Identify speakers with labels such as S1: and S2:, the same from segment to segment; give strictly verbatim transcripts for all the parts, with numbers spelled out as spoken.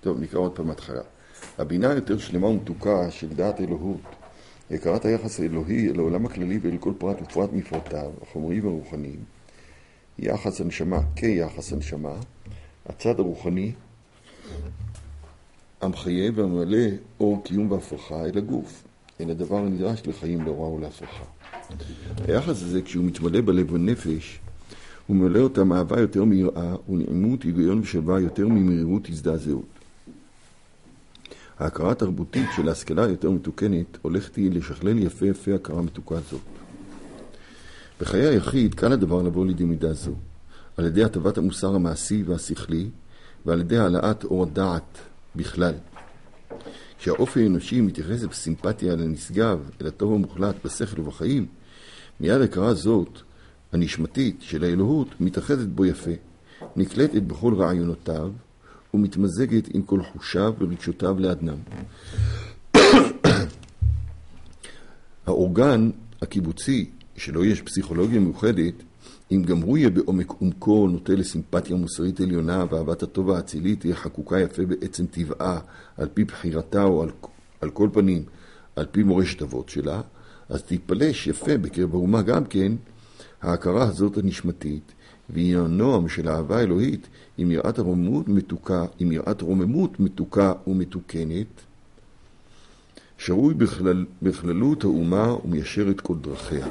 S1: טוב, נקרא עוד פעם התחלה. הבינה יותר שלמה ומתוקה של דעת אלוהות, הכרת היחס האלוהי אל העולם הכללי ואל כל פרט ופרט מפרטיו, החומרי והרוחניים, יחס הנשמה כיחס הנשמה, הצד הרוחני, המחייב והמלא אור קיום והפרחה אל הגוף, אל הדבר הנדרש לחיים להוראה ולהפרחה. היחס הזה, כשהוא מתמלא בלב ונפש, הוא מלא אותם אהבה יותר מיראה ונעימות, היגיון ושלווה יותר ממרירות הזדעזעות. ההכרה התרבותית של ההשכלה יותר מתוקנת הולכת היא לשכלל יפה יפה הכרה מתוקה זאת. בחיי היחיד קל הדבר לבוא לידי מידה זו, על ידי הטבת המוסר המעשי והשכלי, ועל ידי העלאת אור הדעת בכלל. כשהאופי האנושי מתייחס בסימפתיה לנשגב, אל הטוב המוחלט בשכל ובחיים, מיד הכרה זאת, הנשמתית של האלוהות, מתאחדת בו יפה, נקלטת בכל רעיונותיו, ומתמזגת עם כל חושיו ורגשותיו לאדנם. האורגן הקיבוצי, שלא יש פסיכולוגיה מיוחדת, אם גם הוא יהיה בעומק עומקו, נוטה לסימפתיה מוסרית עליונה, ואהבת הטוב האצילית תהיה חקוקה יפה בעצם טבעה, על פי בחירתה או על, על כל פנים, על פי מורשת אבות שלה, אז תתפלש יפה בקרב האומה גם כן, ההכרה הזאת הנשמתית, והיא הנועם של האהבה האלוהית, עם יראת הרוממות מתוקה, עם יראת רוממות מתוקה ומתוקנת, שרוי בכלל, בכללות האומה ומיישר את כל דרכיה.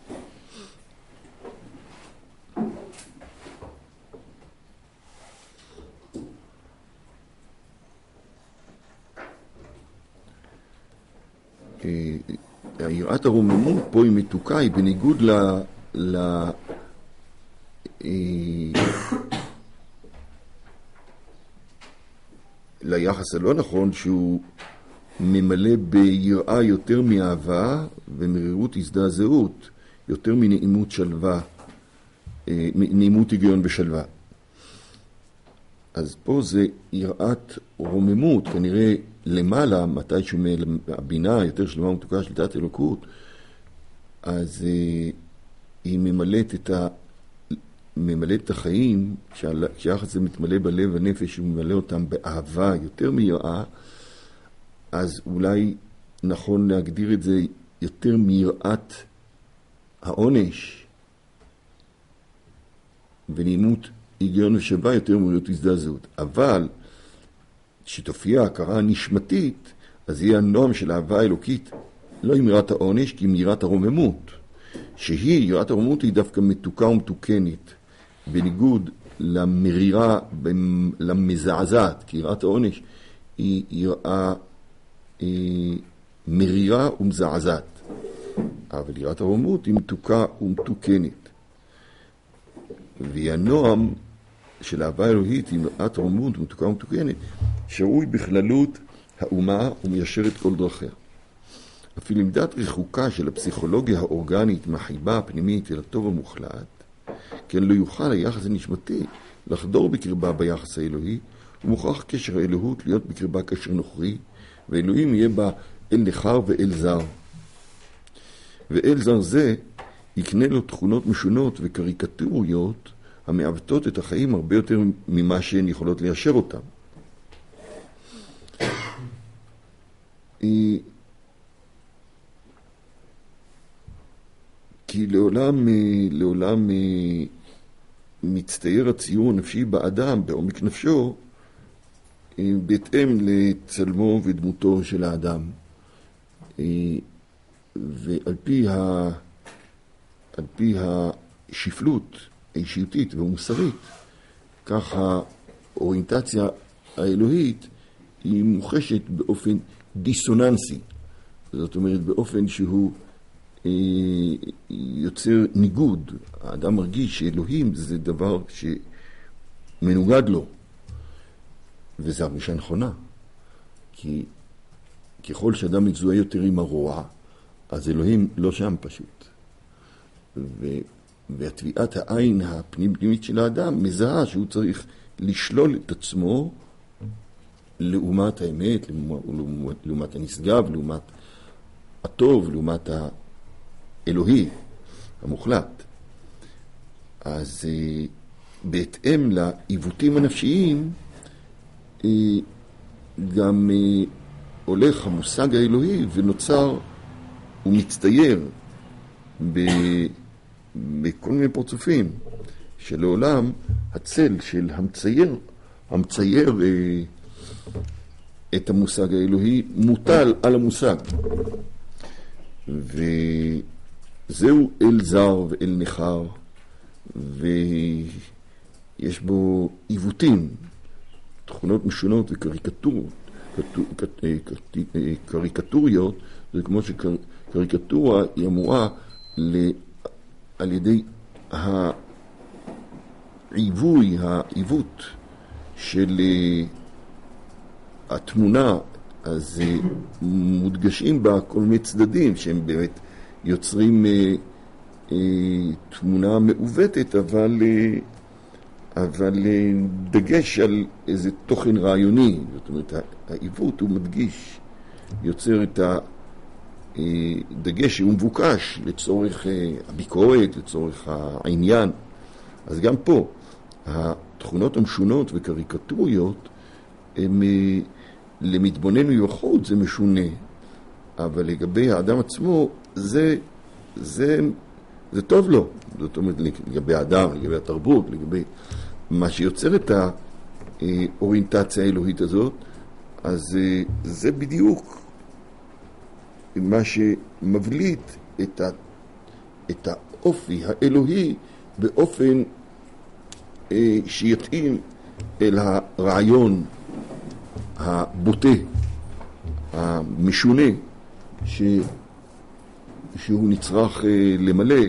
S1: יראת הרוממות פה היא מתוקה, היא בניגוד ל... ל... ליחס הלא נכון, שהוא ממלא ביראה יותר מאהבה ומרירות הזדעזעות, יותר מנעימות שלווה, נעימות היגיון ושלווה. אז פה זה יראת רוממות, כנראה למעלה, מתי שהבינה יותר שלמה ומתוקה של דעת אלוקות, אז היא ממלאת את ה... ממלאת את החיים, כשהיחס זה מתמלא בלב הנפש, הוא ממלא אותם באהבה יותר מיראה, אז אולי נכון להגדיר את זה יותר מיראת העונש, ונעימות היגיון ושלווה יותר ממיראות הזדעזעות. אבל שתופיע ההכרה הנשמתית, אז יהיה הנועם של האהבה האלוקית, לא עם יראת העונש, כי עם יראת הרוממות, שהיא, יראת הרוממות היא דווקא מתוקה ומתוקנת, בניגוד למרירה, למזעזעת, כי יראת העונש היא יראה היא מרירה ומזעזעת. אבל יראת הרוממות היא מתוקה ומתוקנת. והיא הנועם של האהבה האלוהית עם יראת הרוממות ומתוקה ומתוקנת, שרוי בכללות האומה ומיישר את כל דרכיה. אפילו עם דעת רחוקה של הפסיכולוגיה האורגנית מהחיבה הפנימית אל הטוב המוחלט, כן לא יוכל היחס הנשמתי לחדור בקרבה ביחס האלוהי, ומוכרח קשר האלוהות להיות בקרבה קשר נוכרי, ואלוהים יהיה בה אל נחר ואל זר. ואל זר זה יקנה לו תכונות משונות וקריקטוריות המעוותות את החיים הרבה יותר ממה שהן יכולות ליישר אותם. כי לעולם, לעולם מצטייר הציור הנפשי באדם, בעומק נפשו, בהתאם לצלמו ודמותו של האדם. ועל פי, ה, על פי השפלות האישיותית והמוסרית, כך האוריינטציה האלוהית היא מוחשת באופן דיסוננסי. זאת אומרת, באופן שהוא יוצר ניגוד. האדם מרגיש שאלוהים זה דבר שמנוגד לו. וזו הרגישה נכונה. כי ככל שאדם מזוהה יותר עם הרוע, אז אלוהים לא שם פשוט. ו... והתביעת העין הפנים-פנימית של האדם מזהה שהוא צריך לשלול את עצמו לעומת האמת, לעומת, לעומת הנשגב, לעומת הטוב, לעומת האלוהי, המוחלט. אז בהתאם לעיוותים הנפשיים, גם אה, הולך המושג האלוהי ונוצר ומצטייר ב, בכל מיני פרצופים, שלעולם הצל של המצייר, המצייר אה, את המושג האלוהי מוטל על המושג. וזהו אל זר ואל נחר, ויש בו עיוותים, תכונות משונות וקריקטורות. קריקטוריות, זה כמו שקריקטורה היא אמורה ל... על ידי העיווי, העיוות של התמונה, אז מודגשים בה כל מיני צדדים שהם באמת יוצרים תמונה מעוותת, אבל אבל דגש על איזה תוכן רעיוני. זאת אומרת, העיוות הוא מדגיש, יוצר את הדגש שהוא מבוקש לצורך הביקורת, לצורך העניין. אז גם פה, התכונות המשונות וקריקטוריות, הם, למתבונן מבחוץ זה משונה, אבל לגבי האדם עצמו, זה, זה, זה טוב לו. זאת אומרת, לגבי האדם, לגבי התרבות, לגבי מה שיוצר את האוריינטציה האלוהית הזאת, אז זה בדיוק מה שמבליט את, ה, את האופי האלוהי באופן שיתאים אל הרעיון הבוטה, המשונה, ש, שהוא נצרך למלא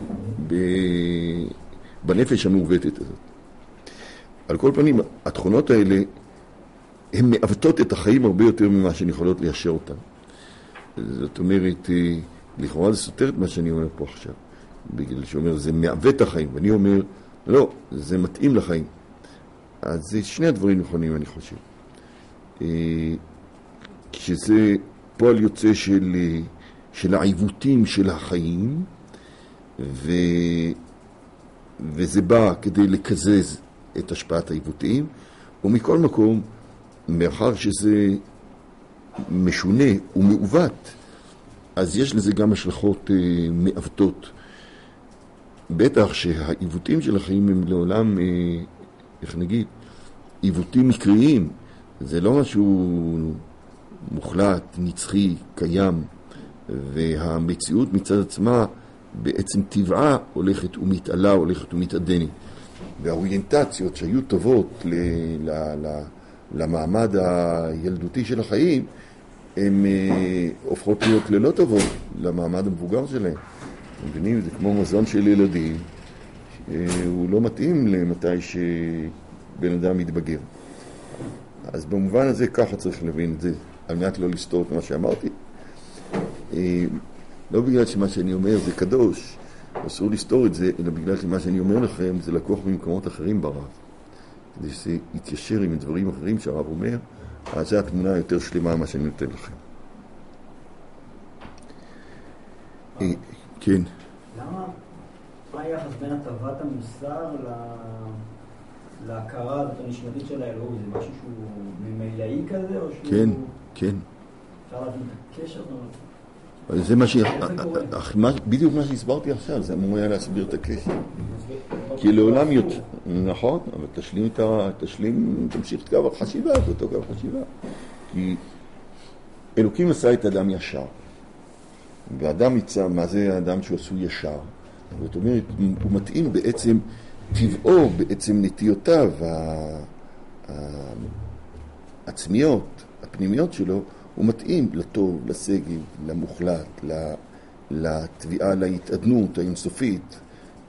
S1: בנפש המעוותת הזאת. על כל פנים, התכונות האלה, הן מעוותות את החיים הרבה יותר ממה שהן יכולות ליישר אותן. זאת אומרת, לכאורה זה סותר את מה שאני אומר פה עכשיו, בגלל שאומר, זה מעוות את החיים, ואני אומר, לא, זה מתאים לחיים. אז זה שני הדברים נכונים, אני חושב. כשזה פועל יוצא של, של העיוותים של החיים, ו, וזה בא כדי לקזז את השפעת העיוותים, ומכל מקום, מאחר שזה משונה ומעוות, אז יש לזה גם השלכות אה, מעוותות. בטח שהעיוותים של החיים הם לעולם, אה, איך נגיד, עיוותים מקריים. זה לא משהו מוחלט, נצחי, קיים, והמציאות מצד עצמה בעצם טבעה הולכת ומתעלה, הולכת ומתעדנת. והאוריינטציות שהיו טובות ל, ל, ל, למעמד הילדותי של החיים, הן אה, הופכות להיות ללא טובות למעמד המבוגר שלהם. אתם מבינים, זה כמו מזון של ילדים, אה, הוא לא מתאים למתי שבן אדם מתבגר. אז במובן הזה ככה צריך להבין את זה, על מנת לא לסתור את מה שאמרתי. אה, לא בגלל שמה שאני אומר זה קדוש, אסור לסתור את זה, אלא בגלל שמה שאני אומר לכם זה לקוח ממקומות אחרים ברב. כדי שזה יתיישר עם דברים אחרים שהרב אומר, אז זה התמונה היותר שלמה מה שאני נותן לכם. כן.
S2: למה? מה היחס בין הטבת המוסר להכרה הזאת הנשמתית של האלוהות? זה משהו שהוא ממילאי כזה?
S1: כן, כן.
S2: אפשר להבין את הקשר?
S1: זה מה ש... בדיוק מה שהסברתי עכשיו, זה אמור היה להסביר את הקשר. כי לעולם יוצא, נכון, אבל תשלים את ה... תשלים, תמשיך את קו החשיבה, את אותו קו החשיבה. כי אלוקים עשה את אדם ישר. ואדם יצא, מה זה האדם שהוא עשו ישר? זאת אומרת, הוא מתאים בעצם טבעו, בעצם נטיותיו העצמיות, הפנימיות שלו, הוא מתאים לטוב, לסגב, למוחלט, לתביעה, להתעדנות האינסופית,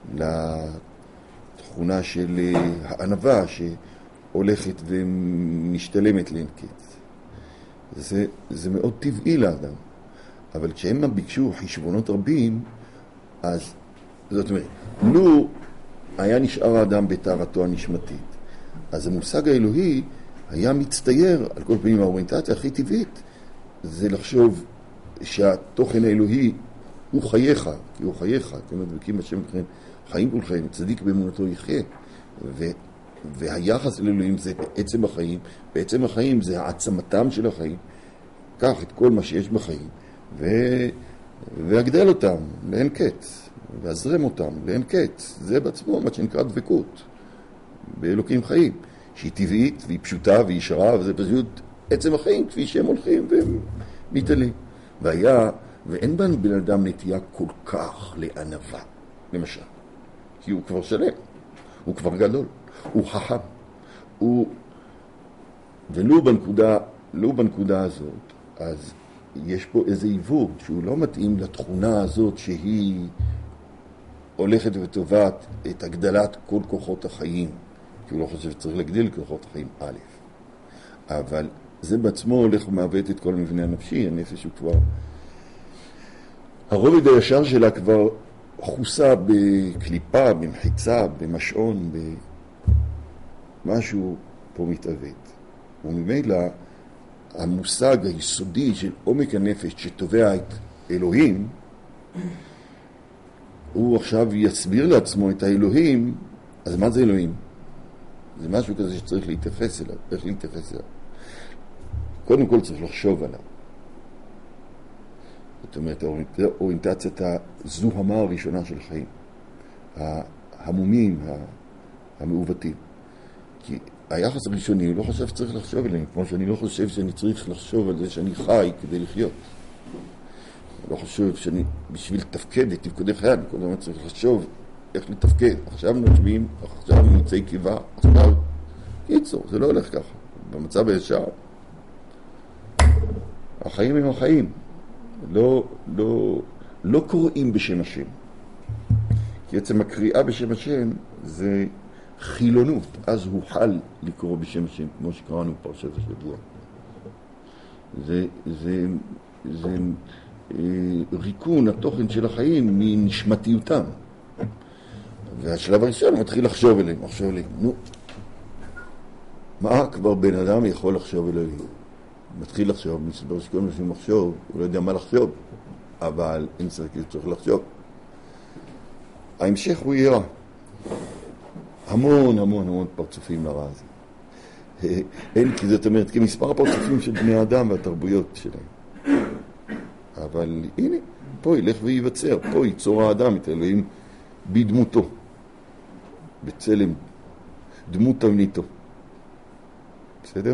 S1: לתכונה של הענווה שהולכת ומשתלמת לאין קץ. זה, זה מאוד טבעי לאדם. אבל כשהם ביקשו חשבונות רבים, אז זאת אומרת, לו היה נשאר האדם בטהרתו הנשמתית, אז המושג האלוהי היה מצטייר, על כל פנים האוריינטציה הכי טבעית, זה לחשוב שהתוכן האלוהי הוא חייך, כי הוא חייך, אתם מדבקים השם לכם, חיים כולכם, צדיק באמונתו יחיה, והיחס לאלוהים זה בעצם החיים, בעצם החיים זה העצמתם של החיים. קח את כל מה שיש בחיים, ו... והגדל אותם לאין קץ, והזרם אותם לאין קץ. זה בעצמו מה שנקרא דבקות באלוקים חיים, שהיא טבעית והיא פשוטה והיא ישרה, וזה פשוט עצם החיים כפי שהם הולכים והם מתעלים. והיה, ואין בן בן אדם נטייה כל כך לענווה, למשל, כי הוא כבר שלם, הוא כבר גדול, הוא חכם, הוא... ולא בנקודה, לא בנקודה הזאת, אז יש פה איזה עיוות שהוא לא מתאים לתכונה הזאת שהיא הולכת וטובת את הגדלת כל כוחות החיים, כי הוא לא חושב שצריך להגדיל כוחות החיים, א', אבל זה בעצמו הולך ומעוות את כל המבנה הנפשי. הנפש הוא כבר, הרובד הישר שלה כבר חוסה בקליפה, במחיצה, במשעון, במשהו פה מתעוות. וממילא המושג היסודי של עומק הנפש שתובע את אלוהים, הוא עכשיו יסביר לעצמו את האלוהים. אז מה זה אלוהים? זה משהו כזה שצריך להתייחס אליו. איך להתייחס אליו? קודם כל צריך לחשוב עליו. זאת אומרת, האוריינטציית הזוהמה הראשונה של חיים, ההמומים, המעוותים. כי היחס הראשוני, הוא לא חושב שצריך לחשוב עליהם, כמו שאני לא חושב שאני צריך לחשוב על זה שאני חי כדי לחיות. אני לא חושב שאני, בשביל לתפקד את תפקודי חיי, אני קודם צריך לחשוב איך לתפקד. עכשיו נשמים, עכשיו נמצאי קיבה, עכשיו קיצור, זה לא הולך ככה. במצב הישר, החיים הם החיים. לא, לא, לא קוראים בשם השם. כי עצם הקריאה בשם השם זה חילונות. אז הוא חל לקרוא בשם השם, כמו שקראנו פרשת השבוע. זה, זה, זה אה, ריקון התוכן של החיים מנשמתיותם. והשלב הראשון מתחיל לחשוב אליהם. לחשוב אליהם, נו, מה כבר בן אדם יכול לחשוב אליהם? מתחיל לחשוב, מסבר שכל אנשים לחשוב, הוא לא יודע מה לחשוב, אבל אין צריך צריך לחשוב. ההמשך הוא יראה. המון המון המון פרצופים לרע הזה. אין, כי זאת אומרת, כמספר הפרצופים של בני האדם והתרבויות שלהם. אבל הנה, פה ילך וייווצר, פה ייצור האדם את אלוהים בדמותו, בצלם, דמות תבניתו. בסדר?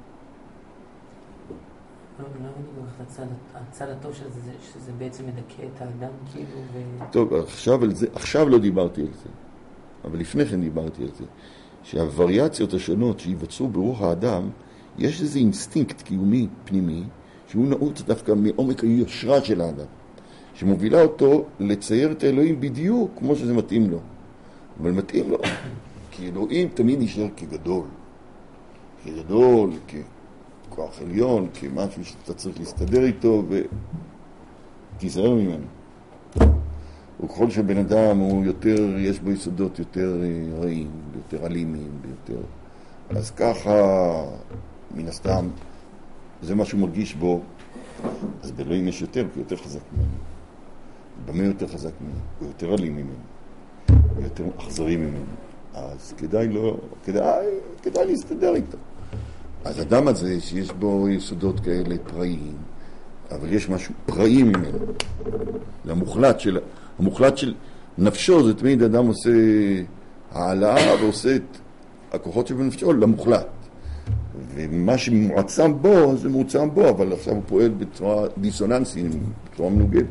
S3: הצד הטוב של זה, שזה בעצם מדכא את האדם, כאילו, ו...
S1: טוב, עכשיו, על זה, עכשיו לא דיברתי על זה, אבל לפני כן דיברתי על זה, שהווריאציות השונות שיווצרו ברוח האדם, יש איזה אינסטינקט קיומי פנימי, שהוא נעוץ דווקא מעומק היושרה של האדם, שמובילה אותו לצייר את האלוהים בדיוק כמו שזה מתאים לו. אבל מתאים לו, כי אלוהים תמיד נשאר כגדול, כגדול, כ... כוח עליון, כמשהו שאתה צריך להסתדר איתו ותיזהר ממנו. וככל שבן אדם הוא יותר, יש בו יסודות יותר רעים, יותר אלימים, יותר... אז ככה, מן הסתם, זה מה שהוא מרגיש בו, אז באלוהים יש יותר, כי הוא יותר חזק ממנו. במה יותר חזק ממנו? הוא יותר אלים ממנו. הוא יותר אכזרי ממנו. אז כדאי לא, כדאי, כדאי להסתדר איתו. אז אדם הזה שיש בו יסודות כאלה פראיים, אבל יש משהו פראי ממנו, למוחלט של, המוחלט של נפשו, זה תמיד אדם עושה העלאה ועושה את הכוחות שבנפשו למוחלט. ומה שמועצם בו, זה מועצם בו, אבל עכשיו הוא פועל בצורה דיסוננסית, בצורה מנוגדת.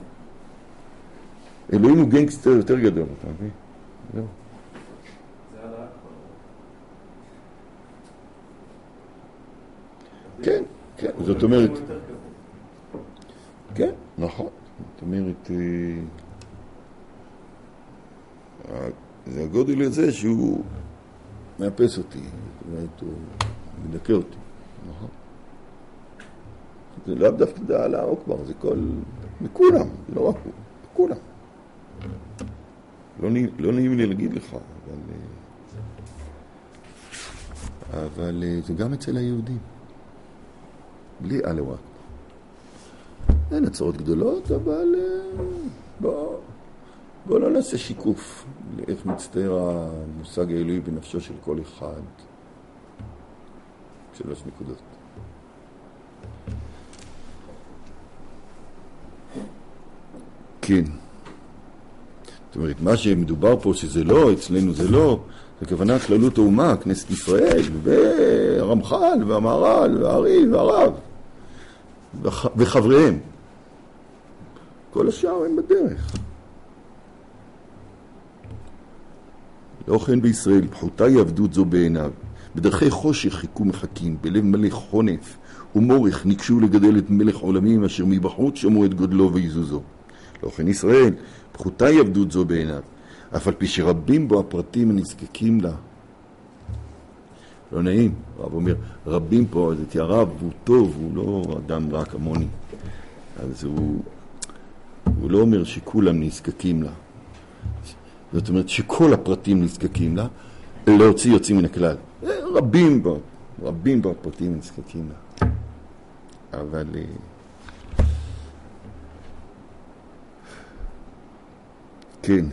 S1: אלוהים הוא גנגסטר יותר גדול, אתה מבין? זהו. כן, כן, זאת אומרת, כן, נכון, זאת אומרת, זה הגודל הזה שהוא מאפס אותי, זאת אומרת, הוא מדכא אותי, נכון. זה לא דווקא דעה או כבר, זה כל, מכולם, לא רק הוא, מכולם. לא נעים לי להגיד לך, אבל זה גם אצל היהודים. בלי אלוהה. אין הצעות גדולות, אבל בוא, בואו לא נעשה שיקוף לאיך מצטער המושג האלוהי בנפשו של כל אחד. שלוש נקודות. כן. זאת אומרת, מה שמדובר פה שזה לא, אצלנו זה לא, זה כוונה כללות האומה, כנסת ישראל, והרמח"ל, והמהר"ל, והארי, והרב, וח... וחבריהם. כל השאר הם בדרך. לא כן בישראל, פחותה היא עבדות זו בעיניו. בדרכי חושך חיכו מחכים, בלב מלא חונף ומורך ניגשו לגדל את מלך עולמים אשר מבחוץ שמעו את גודלו ויזוזו. לא כן ישראל, פחותה היא עבדות זו בעיניו, אף על פי שרבים בו הפרטים הנזקקים לה. לא נעים, הרב אומר, רבים פה, זה הרב הוא טוב, הוא לא אדם רק כמוני. אז הוא, הוא לא אומר שכולם נזקקים לה. זאת אומרת שכל הפרטים נזקקים לה, להוציא יוצאים מן הכלל. רבים בו, רבים בו הפרטים נזקקים לה. אבל... כן.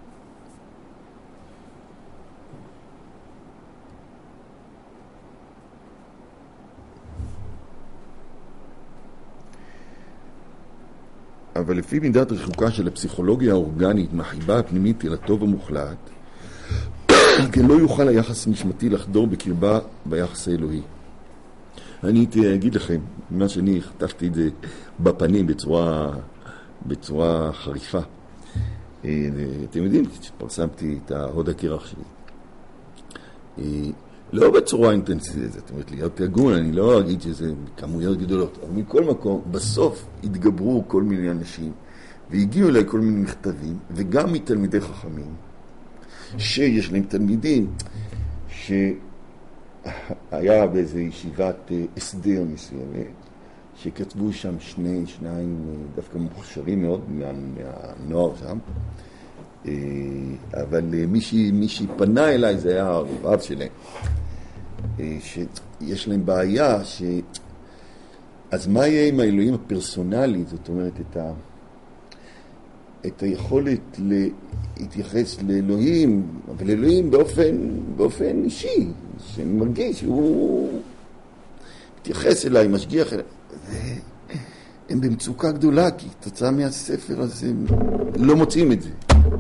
S1: אבל לפי מידת רחוקה של הפסיכולוגיה האורגנית מהחיבה הפנימית אל הטוב המוחלט, כן לא יוכל היחס המשמעתי לחדור בקרבה ביחס האלוהי. אני אגיד לכם, מה שאני חטפתי את זה בפנים בצורה, בצורה חריפה. אתם יודעים, כשפרסמתי את ההוד הקרח שלי. לא בצורה אינטנסיבית, זאת אומרת, להיות הגון, אני לא אגיד שזה כמויות גדולות, אבל מכל מקום, בסוף התגברו כל מיני אנשים, והגיעו אליי כל מיני מכתבים, וגם מתלמידי חכמים, שיש להם תלמידים, שהיה באיזו ישיבת הסדר מסוימת, שכתבו שם שני, שניים דווקא מוכשרים מאוד מה, מהנוער שם, אבל מישהי, מישהי פנה אליי, זה היה הרב שלהם, שיש להם בעיה, ש... אז מה יהיה עם האלוהים הפרסונלי, זאת אומרת, את, ה... את היכולת להתייחס לאלוהים, אבל אלוהים באופן, באופן אישי, שאני מרגיש שהוא מתייחס אליי, משגיח אליי. הם במצוקה גדולה, כי תוצאה מהספר הזה הם לא מוצאים את זה.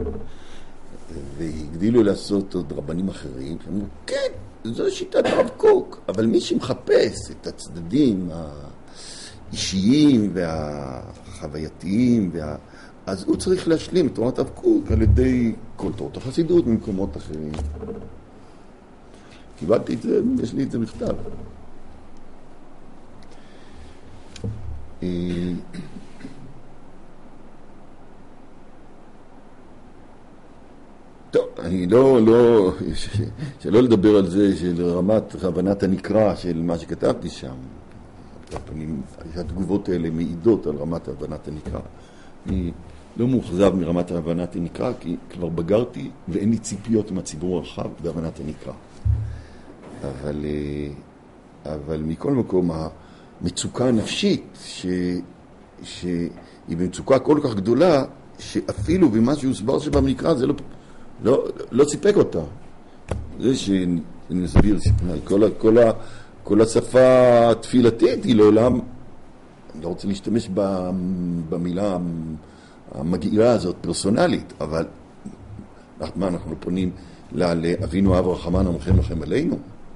S1: והגדילו לעשות עוד רבנים אחרים, שאמרו, כן, זו שיטת הרב קוק, אבל מי שמחפש את הצדדים האישיים והחווייתיים, וה... אז הוא צריך להשלים את תורת הרב קוק על ידי כל תורת החסידות ממקומות אחרים. קיבלתי את זה, יש לי את זה מכתב. טוב, אני לא, לא, שלא לדבר על זה של רמת הבנת הנקרא של מה שכתבתי שם. התגובות האלה מעידות על רמת הבנת הנקרא. אני לא מוחזב מרמת הבנת הנקרא, כי כבר בגרתי ואין לי ציפיות מהציבור הרחב בהבנת הנקרא. אבל, אבל מכל מקום, המצוקה הנפשית, ש, שהיא במצוקה כל כך גדולה, שאפילו במה שהוסבר שבמקרא זה לא... לא, לא סיפק אותה. זה שאני מסביר, כל, כל, כל השפה התפילתית היא לעולם, אני לא רוצה להשתמש במילה המגעילה הזאת, פרסונלית, אבל מה, אנחנו פונים לאבינו אב רחמן המוכן לכם עלינו?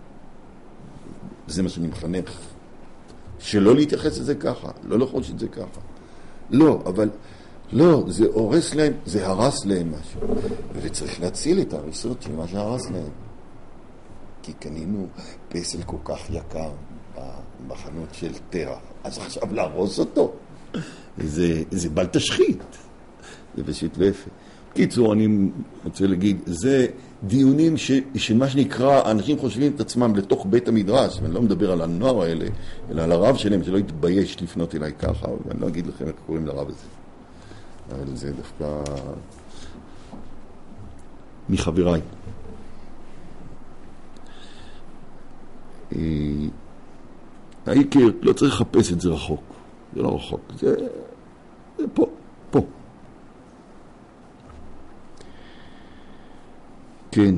S1: זה מה שאני מחנך. שלא להתייחס לזה ככה, לא לחוש את זה ככה. לא, אבל... לא, זה הורס להם, זה הרס להם משהו. וצריך להציל את ההריסות של מה שהרס להם. כי קנינו פסל כל כך יקר בחנות של תרח. אז עכשיו להרוס אותו. זה, זה בל תשחית. זה פשוט ואפה. קיצור, אני רוצה להגיד, זה דיונים ש, שמה שנקרא, אנשים חושבים את עצמם לתוך בית המדרש, ואני לא מדבר על הנוער האלה, אלא על הרב שלהם, שלא יתבייש לפנות אליי ככה, ואני לא אגיד לכם איך קוראים לרב הזה. אבל זה דווקא מחבריי. העיקר, לא צריך לחפש את זה רחוק. זה לא רחוק. זה, זה פה, פה. כן.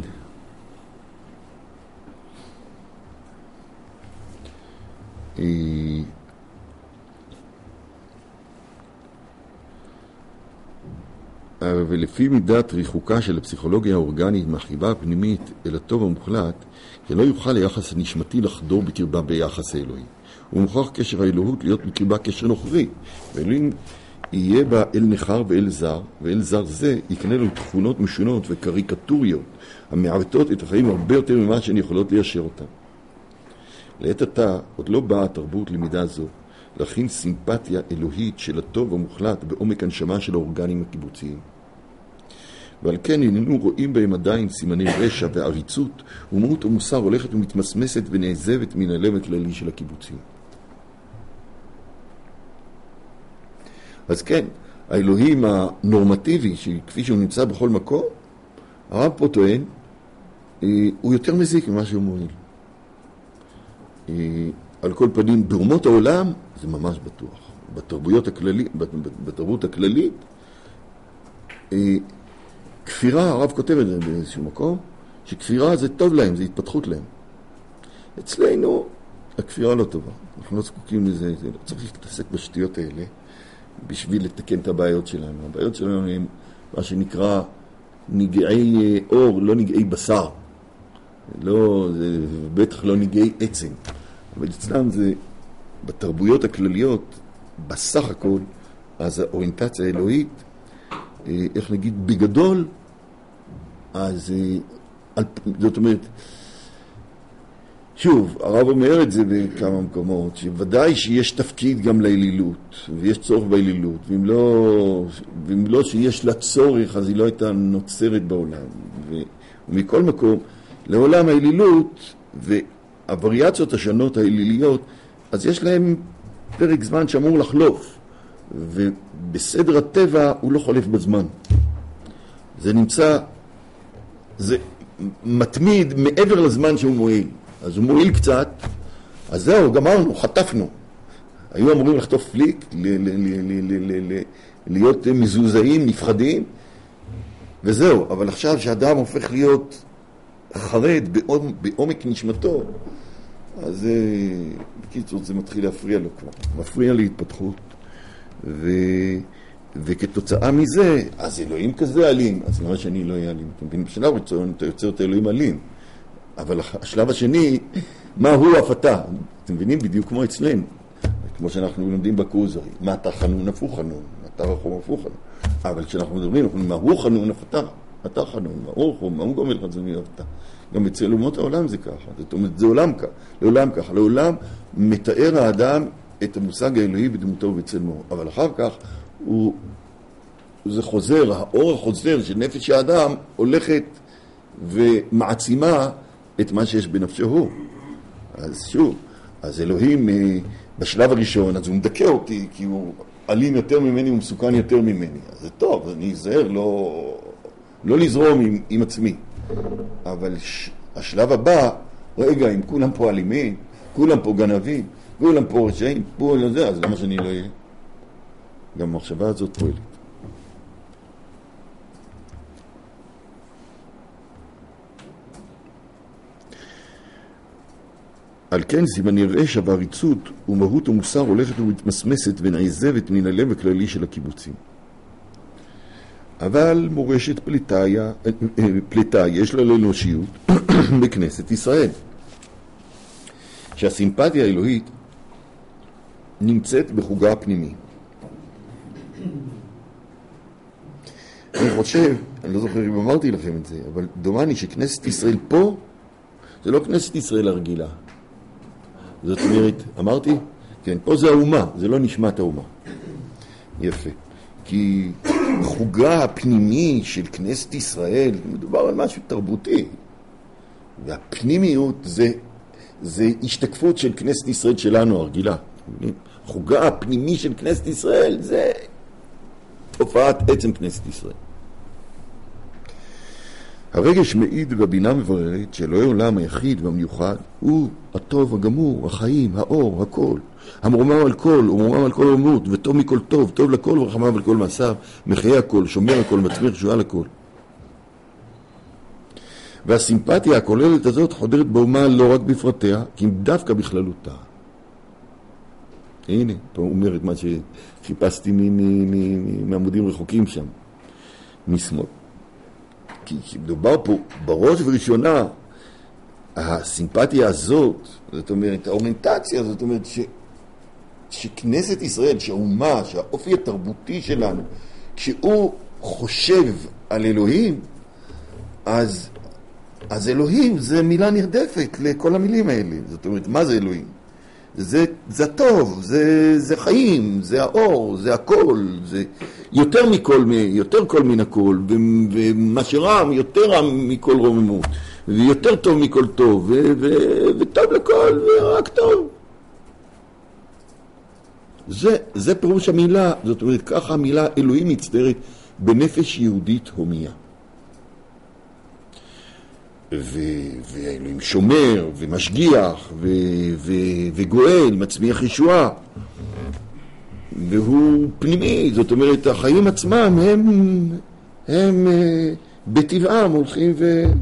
S1: ולפי מידת ריחוקה של הפסיכולוגיה האורגנית מהחיבה הפנימית אל הטוב המוחלט, כי לא יוכל היחס הנשמתי לחדור בקרבה ביחס האלוהי. הוא מוכרח קשר האלוהות להיות בקרבה קשר נוכרי, ואלוהים יהיה בה אל נחר ואל זר, ואל זר זה יקנה לו תכונות משונות וקריקטוריות המעוותות את החיים הרבה יותר ממה שהן יכולות ליישר אותם. לעת עתה עוד לא באה התרבות למידה זו להכין סימפתיה אלוהית של הטוב המוחלט בעומק הנשמה של האורגנים הקיבוציים. ועל כן איננו רואים בהם עדיין סימני רשע ועריצות, ומהות המוסר הולכת ומתמסמסת ונעזבת מן הלב הכללי של הקיבוצים. אז כן, האלוהים הנורמטיבי, כפי שהוא נמצא בכל מקום, הרב פה טוען, הוא יותר מזיק ממה שהוא מועיל. על כל פנים, באומות העולם, זה ממש בטוח. בתרבויות הכללית, בתרבות הכללית, כפירה, הרב כותב את זה באיזשהו מקום, שכפירה זה טוב להם, זה התפתחות להם. אצלנו, הכפירה לא טובה. אנחנו לא זקוקים לזה, זה לא צריך להתעסק בשטויות האלה, בשביל לתקן את הבעיות שלנו. הבעיות שלנו הם מה שנקרא נגעי אור, לא נגעי בשר. לא, זה בטח לא נגעי עצם. אבל אצלם זה, בתרבויות הכלליות, בסך הכל, אז האוריינטציה האלוהית, איך נגיד, בגדול, אז זאת אומרת, שוב, הרב אומר את זה בכמה מקומות, שוודאי שיש תפקיד גם לאלילות, ויש צורך באלילות, ואם לא, ואם לא שיש לה צורך, אז היא לא הייתה נוצרת בעולם. ומכל מקום, לעולם האלילות, והווריאציות השונות האליליות, אז יש להם פרק זמן שאמור לחלוף, ובסדר הטבע הוא לא חולף בזמן. זה נמצא, זה מתמיד מעבר לזמן שהוא מועיל. אז הוא מועיל קצת, אז זהו, גמרנו, חטפנו. היו אמורים לחטוף פליק, להיות מזוזאים, נפחדים, וזהו. אבל עכשיו שאדם הופך להיות חרד בעומק נשמתו, אז בקיצור זה מתחיל להפריע לו כבר. מפריע להתפתחות. ו... וכתוצאה מזה, אז אלוהים כזה אלים, אז למה שאני לא אהיה אלים? אתם מבינים, בשלב ראשון אתה יוצר את אלוהים אלים. אבל השלב השני, מה הוא הפתה? אתם מבינים? בדיוק כמו אצלנו. כמו שאנחנו לומדים בקורס, מה אתה חנון, הפוך חנון, מה אתה רחום, הפוך חנון. אבל כשאנחנו מדברים, אנחנו אומרים, מה הוא חנון, הפתה? אתה חנון, מה הוא רחום, מה הוא גומל חזוני, הפתה? גם אצל אומות העולם זה ככה. זאת אומרת, זה עולם ככה, לעולם ככה. לעולם מתאר האדם את המושג האלוהי בדמותו ובצלמו. אבל אחר כך, הוא, זה חוזר, האור החוזר של נפש האדם הולכת ומעצימה את מה שיש בנפשו הוא. אז שוב, אז אלוהים בשלב הראשון, אז הוא מדכא אותי, כי הוא אלים יותר ממני, הוא מסוכן יותר ממני. אז זה טוב, אני אזהר לא, לא לזרום עם, עם עצמי. אבל ש, השלב הבא, רגע, אם כולם פה אלימים, כולם פה גנבים, כולם פה רשעים, כולם זה, אז למה שאני לא אהיה? גם המחשבה הזאת פועלת. על כן סימני רשע ועריצות ומהות ומוסר הולכת ומתמסמסת ונעזבת מן הלב הכללי של הקיבוצים. אבל מורשת פליטאיה, פליטאי יש לה לאנושיות בכנסת ישראל. שהסימפתיה האלוהית נמצאת בחוגה הפנימי. אני חושב, אני לא זוכר אם אמרתי לכם את זה, אבל דומני שכנסת ישראל פה, זה לא כנסת ישראל הרגילה. זאת אומרת, אמרתי? כן, פה זה האומה, זה לא נשמת האומה. יפה. כי חוגה הפנימי של כנסת ישראל, מדובר על משהו תרבותי. והפנימיות זה, זה השתקפות של כנסת ישראל שלנו הרגילה. חוגה הפנימי של כנסת ישראל זה תופעת עצם כנסת ישראל. הרגש מעיד והבינה מבררת שאלוהי עולם היחיד והמיוחד הוא הטוב הגמור, החיים, האור, הכל. המרומם על כל, ומרומם על כל עולמות, וטוב מכל טוב, טוב לכל ורחמיו על כל מעשיו, מחיה הכל, שומר הכל, מצמיח שועה לכל. והסימפתיה הכוללת הזאת חודרת באומה לא רק בפרטיה, כי אם דווקא בכללותה. הנה, פה הוא אומר את מה שחיפשתי מעמודים רחוקים שם, משמאל. כי מדובר פה בראש וראשונה, הסימפתיה הזאת, זאת אומרת, האוריינטציה, זאת אומרת, ש, שכנסת ישראל, שהאומה, שהאופי התרבותי שלנו, כשהוא חושב על אלוהים, אז, אז אלוהים זה מילה נרדפת לכל המילים האלה. זאת אומרת, מה זה אלוהים? זה, זה טוב, זה, זה חיים, זה האור, זה הכל, זה יותר מכל, יותר כל מן הכל, ומה שרם, יותר רם מכל רוממות, ויותר טוב מכל טוב, ו, ו, וטוב לכל, ורק טוב. זה, זה פירוש המילה, זאת אומרת, ככה המילה אלוהים מצטערת בנפש יהודית הומיה. ואלוהים שומר ומשגיח ו, ו, וגואל, מצמיח ישועה, והוא פנימי, זאת אומרת, החיים עצמם הם, הם בטבעם הולכים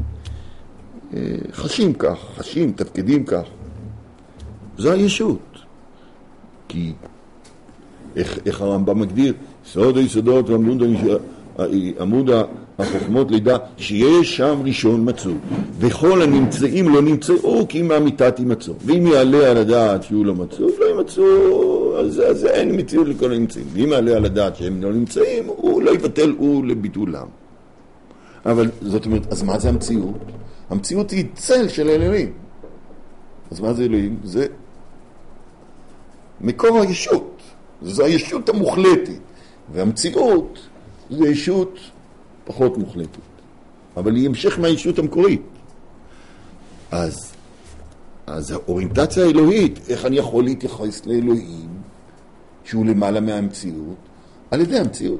S1: וחשים כך, חשים, תפקדים כך. זו הישות. כי איך, איך הרמב"ם מגדיר? סוד היסודות ועמוד עמוד החוכמות לידע שיש שם ראשון מצאו, וכל הנמצאים לא נמצאו כי אם האמיתת יימצאו, ואם יעלה על הדעת שהוא לא מצאו, לא יימצאו, אז, אז אין מציאות לכל הנמצאים, ואם יעלה על הדעת שהם לא נמצאים, הוא לא יבטל, הוא לביטולם. אבל זאת אומרת, אז מה זה המציאות? המציאות היא צל של אלוהים. אז מה זה אלוהים? זה מקור הישות, זו הישות המוחלטת, והמציאות זה ישות פחות מוחלטת, אבל היא המשך מהישות המקורית. אז, אז האוריינטציה האלוהית, איך אני יכול להתייחס לאלוהים שהוא למעלה מהמציאות? על ידי המציאות.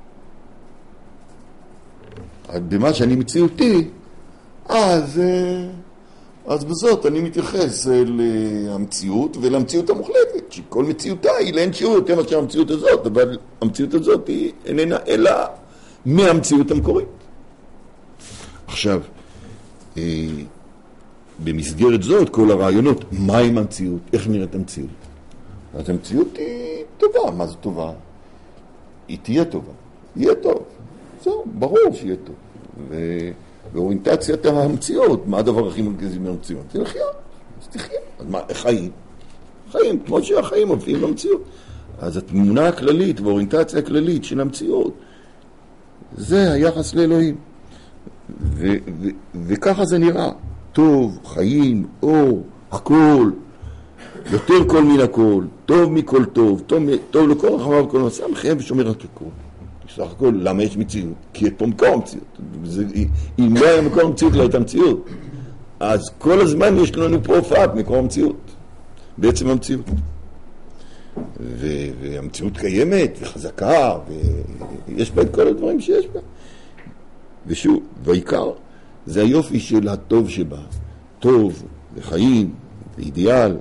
S1: במה שאני מציאותי, אז, אז בזאת אני מתייחס למציאות ולמציאות המוחלטת, שכל מציאותה היא לאין שיעור יותר מאשר המציאות הזאת, אבל המציאות הזאת היא איננה אלא מהמציאות המקורית. עכשיו, אה, במסגרת זאת, כל הרעיונות, מה עם המציאות? איך נראית המציאות? אז המציאות היא טובה. מה זה טובה? היא תהיה טובה. יהיה טוב. זהו, ברור שיהיה טוב. ואוריינטציית המציאות, מה הדבר הכי מרכזי מהמציאות? זה לחיות. אז תחיה. אז מה, חיים? חיים, כמו שהחיים מופיעים במציאות. אז התמונה הכללית והאוריינטציה הכללית של המציאות, זה היחס לאלוהים. ו- ו- וככה זה נראה. טוב, חיים, אור, הכל, יותר כל מן הכל, טוב מכל טוב, טוב, טוב לכל רחבה וכל נושא, מחייב ושומר את הכל. סך הכל, למה יש מציאות? כי יש פה מקור המציאות. זה, אם לא היה מקור המציאות, לא הייתה מציאות. אז כל הזמן יש לנו פה הופעת מקור המציאות. בעצם המציאות. ו- והמציאות קיימת וחזקה, ויש בה את כל הדברים שיש בה. ושוב, בעיקר, זה היופי של הטוב שבה. טוב, וחיים, ואידיאל,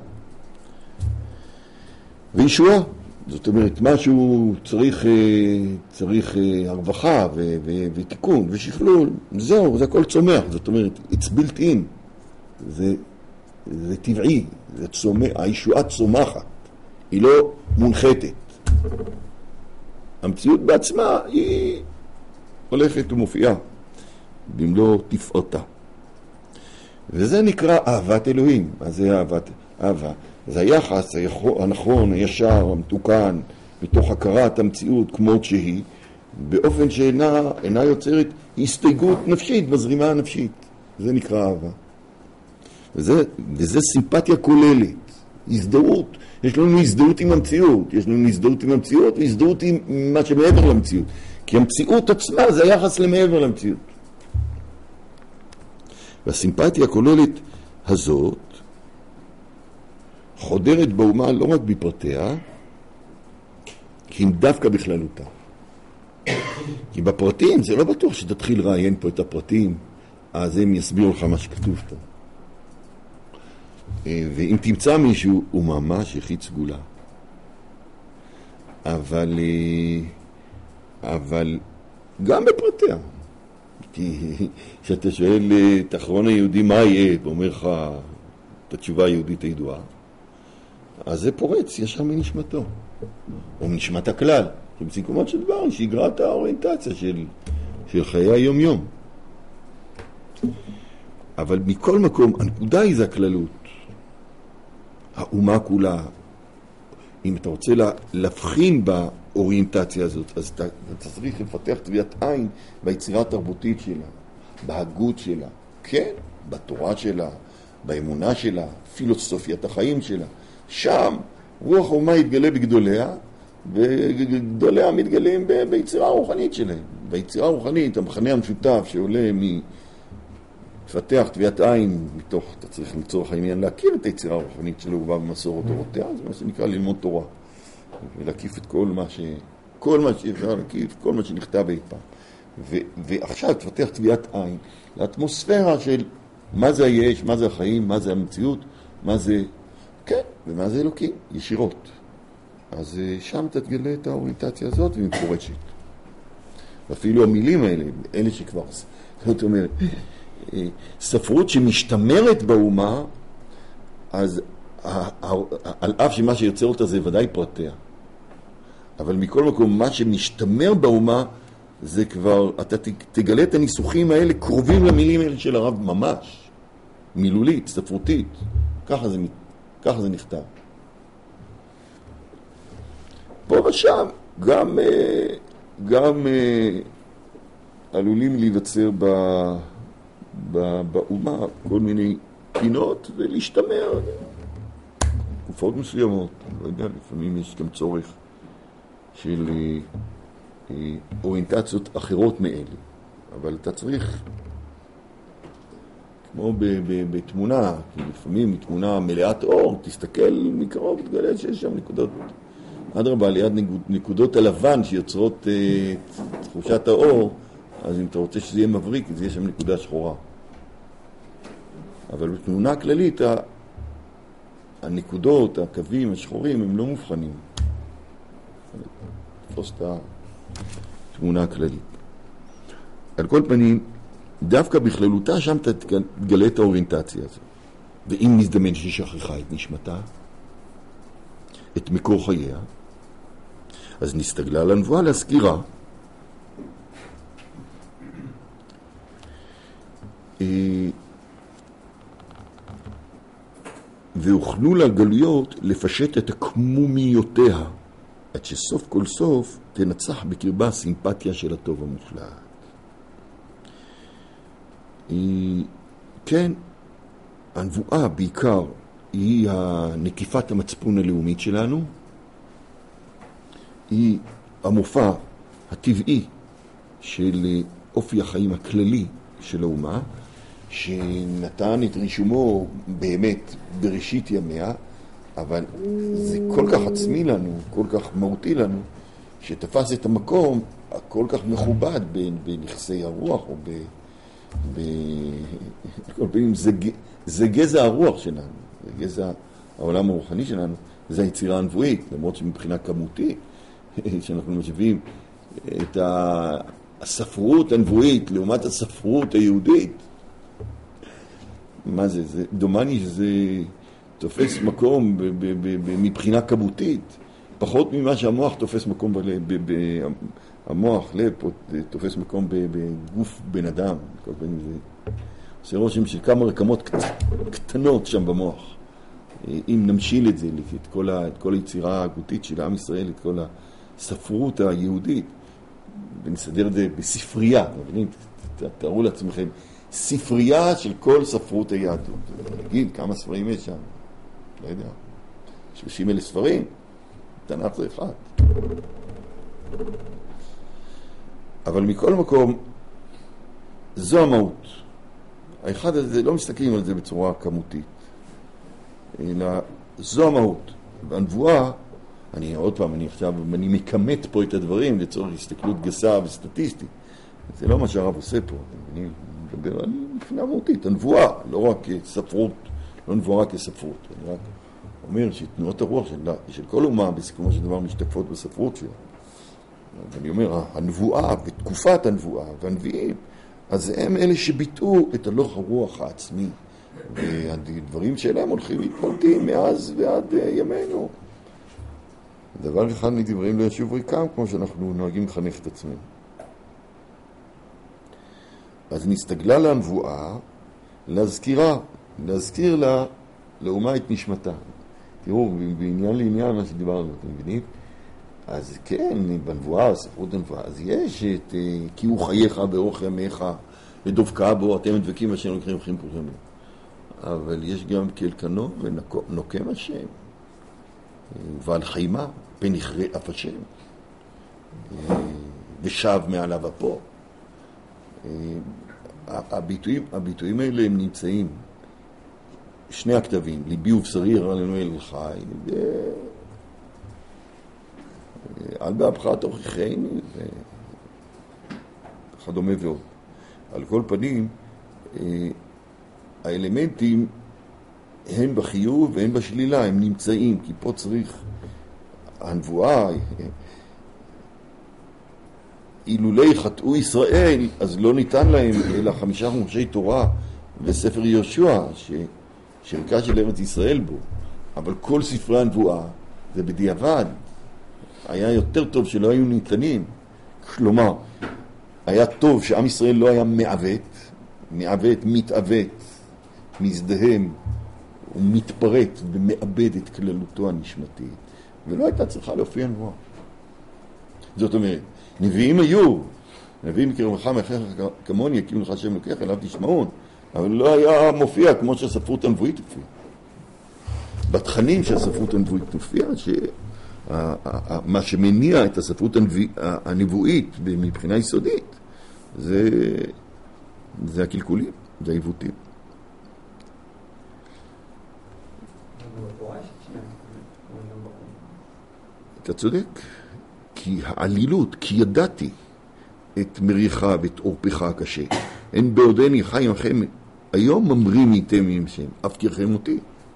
S1: וישועה. זאת אומרת, משהו צריך, צריך הרווחה ו- ו- ותיקון ושכלול. זהו, זה הכל צומח. זאת אומרת, it's built in. זה, זה טבעי. זה צומח, הישועה צומחת. היא לא מונחתת. המציאות בעצמה היא הולכת ומופיעה במלוא תפארתה. וזה נקרא אהבת אלוהים. אז זה אהבת, אהבה. זה היחס הנכון, הישר, המתוקן, מתוך הכרת המציאות כמות שהיא, באופן שאינה אינה יוצרת הסתייגות נפשית, בזרימה הנפשית. זה נקרא אהבה. וזה, וזה סימפתיה כוללת, הזדהות. יש לנו הזדהות עם המציאות, יש לנו הזדהות עם המציאות והזדהות עם מה שמעבר למציאות. כי המציאות עצמה זה היחס למעבר למציאות. והסימפתיה הכוללת הזאת חודרת באומה לא רק בפרטיה, כי אם דווקא בכללותה. כי בפרטים זה לא בטוח שתתחיל ראיין פה את הפרטים, אז הם יסבירו לך מה שכתוב פה. ואם תמצא מישהו, הוא ממש יחיד סגולה. אבל, אבל גם בפרטיה, כי כשאתה שואל את אחרון היהודי מה יהיה, ואומר לך את התשובה היהודית הידועה, אז זה פורץ ישר מנשמתו, או מנשמת הכלל, שבסיכומו של דבר שגרת האוריינטציה של, של חיי היום-יום. אבל מכל מקום, הנקודה היא זה הכללות. האומה כולה, אם אתה רוצה להבחין באוריינטציה הזאת, אז אתה, אתה צריך לפתח טביעת עין ביצירה התרבותית שלה, בהגות שלה, כן, בתורה שלה, באמונה שלה, פילוסופיית החיים שלה. שם רוח האומה יתגלה בגדוליה, וגדוליה מתגלים ב- ביצירה הרוחנית שלהם. ביצירה הרוחנית, המחנה המשותף שעולה מפתח טביעת עין מתוך, אתה צריך לצורך העניין להכיר את היצירה הרוחנית שלו ובא במסורת תורותיה, זה מה שנקרא ללמוד תורה. ולהקיף את כל מה ש... כל מה שאפשר להקיף, כל מה שנכתב אי פעם. ו... ועכשיו תפתח טביעת עין לאטמוספירה של מה זה היש, מה זה החיים, מה זה המציאות, מה זה... כן, ומה זה אלוקים, ישירות. אז שם תתגלה את האוריינטציה הזאת והיא מפורשת. ואפילו המילים האלה, אלה שכבר, זאת אומרת, ספרות שמשתמרת באומה, אז על אף שמה שיוצר אותה זה ודאי פרטיה. אבל מכל מקום, מה שמשתמר באומה, זה כבר, אתה תגלה את הניסוחים האלה קרובים למילים האלה של הרב ממש, מילולית, ספרותית. ככה זה, ככה זה נכתב. פה ושם גם, גם עלולים להיווצר ב, ב, באומה כל מיני פינות ולהשתמר תקופות מסוימות. לא יודע, לפעמים יש גם צורך של אוריינטציות אחרות מאלה. אבל אתה צריך, כמו ב, ב, בתמונה, כי לפעמים בתמונה מלאת אור, תסתכל מקרוב, תגלה שיש שם נקודות. אדרבה, ליד נקודות הלבן שיוצרות אה, תחושת האור, אז אם אתה רוצה שזה יהיה מבריק, אז יש שם נקודה שחורה. אבל בתמונה הכללית, הנקודות, הקווים, השחורים, הם לא מובחנים. תפוס את התמונה הכללית. על כל פנים, דווקא בכללותה שם תגלה את האוריינטציה הזאת. ואם נזדמן ששכחה את נשמתה, את מקור חייה, אז נסתגלה על הנבואה להזכירה. והוכלו לגלויות לפשט את הכמומיותיה, עד שסוף כל סוף תנצח בקרבה הסימפתיה של הטוב המופלא. כן, הנבואה בעיקר היא הנקיפת המצפון הלאומית שלנו, היא המופע הטבעי של אופי החיים הכללי של האומה, שנתן את רישומו באמת בראשית ימיה, אבל זה כל כך עצמי לנו, כל כך מהותי לנו, שתפס את המקום כל כך מכובד בנכסי הרוח, או ב... ב... כל פעמים זה, זה גזע הרוח שלנו, זה גזע העולם הרוחני שלנו, זה היצירה הנבואית, למרות שמבחינה כמותית, שאנחנו משווים את הספרות הנבואית לעומת הספרות היהודית, מה זה? זה דומני שזה תופס מקום ב- ב- ב- ב- מבחינה כמותית, פחות ממה שהמוח תופס מקום בלב, ב- ב- המוח, לב, תופס מקום בגוף בן אדם, כל פעמים זה עושה רושם של כמה רקמות קטנות שם במוח. אם נמשיל את זה, את כל, ה, את כל היצירה ההגותית של עם ישראל, את כל הספרות היהודית, ונסדר את זה בספרייה, מבינים? תארו לעצמכם, ספרייה של כל ספרות היהדות. נגיד, כמה ספרים יש שם? לא יודע. שלושים אלף ספרים? תנ"ך זה אחד. אבל מכל מקום, זו המהות. האחד הזה, לא מסתכלים על זה בצורה כמותית, אלא זו המהות. והנבואה, אני עוד פעם, אני עכשיו, אני מקמת פה את הדברים לצורך הסתכלות גסה וסטטיסטית. זה לא מה שהרב עושה פה. אני מדבר על מבחינה מהותית, הנבואה, לא רק כספרות, לא נבואה רק כספרות. אני רק אומר שתנועות הרוח של, של כל אומה בסיכומו של דבר משתקפות בספרות שלה. ואני אומר, הנבואה ותקופת הנבואה והנביאים, אז הם אלה שביטאו את הלוך הרוח העצמי. והדברים שלהם הולכים להתפרטים מאז ועד ימינו. דבר אחד מדברים לא ישוב ריקם, כמו שאנחנו נוהגים לחנך את עצמנו. אז נסתגלה לנבואה, להזכירה, להזכיר לה, לאומה את נשמתה. תראו, בעניין לעניין מה שדיברנו, אתם מבינים? אז כן, בנבואה, ספרות הנבואה, אז יש את כי הוא חייך באורך ימיך, ודבקה בו, אתם דבקים השם לקחים חיים פורחים בו. אבל יש גם קלקנו ונוקם השם, ועל חיימה, פן יכרה אף השם, ושב מעליו אפו. הביטויים, הביטויים האלה הם נמצאים, שני הכתבים, ליבי ובשרי ירא לנו אל חי, על באפך תוכיחני, וכדומה ועוד. על כל פנים, האלמנטים הן בחיוב והן בשלילה, הם נמצאים, כי פה צריך הנבואה, אילולי חטאו ישראל, אז לא ניתן להם אלא חמישה חומשי תורה וספר יהושע, ששרקה של ארץ ישראל בו. אבל כל ספרי הנבואה זה בדיעבד. היה יותר טוב שלא היו ניתנים. כלומר, היה טוב שעם ישראל לא היה מעוות, מעוות, מתעוות, מזדהם, הוא מתפרט ומאבד את כללותו הנשמתית, ולא הייתה צריכה להופיע נבואה. זאת אומרת, נביאים היו, נביאים מקרבך מאחיך כמוני, יקים לך השם אלוקיך, אליו תשמעון, אבל לא היה מופיע כמו שהספרות הנבואית הופיעה. בתכנים שהספרות הנבואית הופיעה, מה שמניע את הספרות הנבואית מבחינה יסודית, זה, זה הקלקולים, זה העיוותים. אתה צודק, כי העלילות, כי ידעתי את מריחה ואת עורפך הקשה. אין בעודני חי עמכם, היום ממרים איתם עם שם, אף תירחם אותי.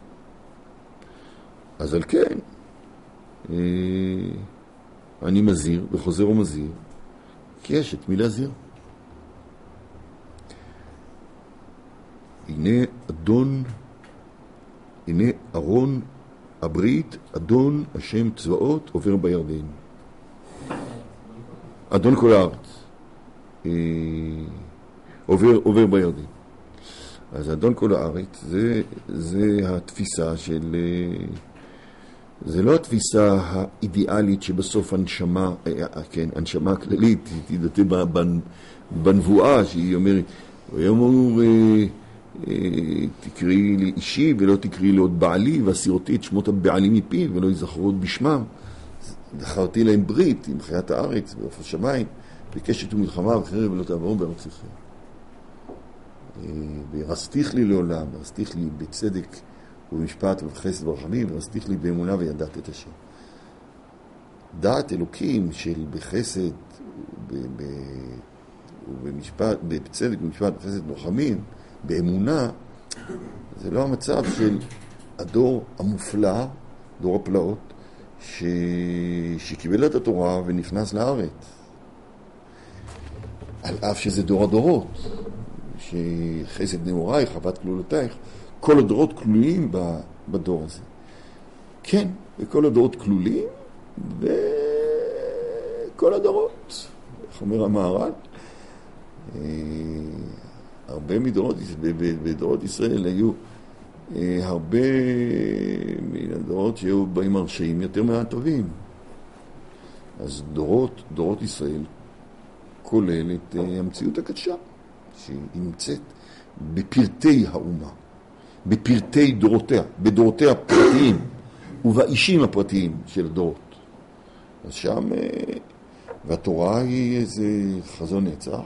S1: אז על כן, אה, אני מזהיר וחוזר ומזהיר, כי יש את מי להזהיר. הנה אדון, הנה ארון הברית, אדון השם צבאות עובר בירדן. אדון כל הארץ אה, עובר, עובר בירדן. אז אדון כל הארץ זה, זה התפיסה של, אה, זה לא התפיסה האידיאלית שבסוף הנשמה, אה, כן, הנשמה הכללית, תדעתי בנבואה שהיא אומרת, היום הוא אה, תקראי לי אישי ולא תקראי לי עוד בעלי, והסירותי את שמות הבעלים מפי ולא יזכרו עוד בשמם. דחרתי להם ברית עם חיית הארץ ועוף השמיים, בקשת ומלחמה וחרב ולא תעברו בארצכם. ורסתיך לי לעולם, ורסתיך לי בצדק ובמשפט ובחסד ורחמים, ורסתיך לי באמונה וידעת את השם. דעת אלוקים של בחסד ובמשפט, בצדק ובמשפט ובחסד ורחמים, באמונה, זה לא המצב של הדור המופלא, דור הפלאות, ש... שקיבל את התורה ונכנס לארץ. על אף שזה דור הדורות, שחסד נעורייך, חוות כלולותייך, כל הדורות כלולים בדור הזה. כן, וכל הדורות כלולים, וכל הדורות, איך אומר המהר"ל, הרבה מדורות, בדורות ישראל היו הרבה מן הדורות שהיו בהם הרשעים יותר מהטובים. אז דורות, דורות ישראל כולל את המציאות הקדשה, שהיא נמצאת בפרטי האומה, בפרטי דורותיה, בדורותיה הפרטיים ובאישים הפרטיים של הדורות. אז שם, והתורה היא איזה חזון נצח,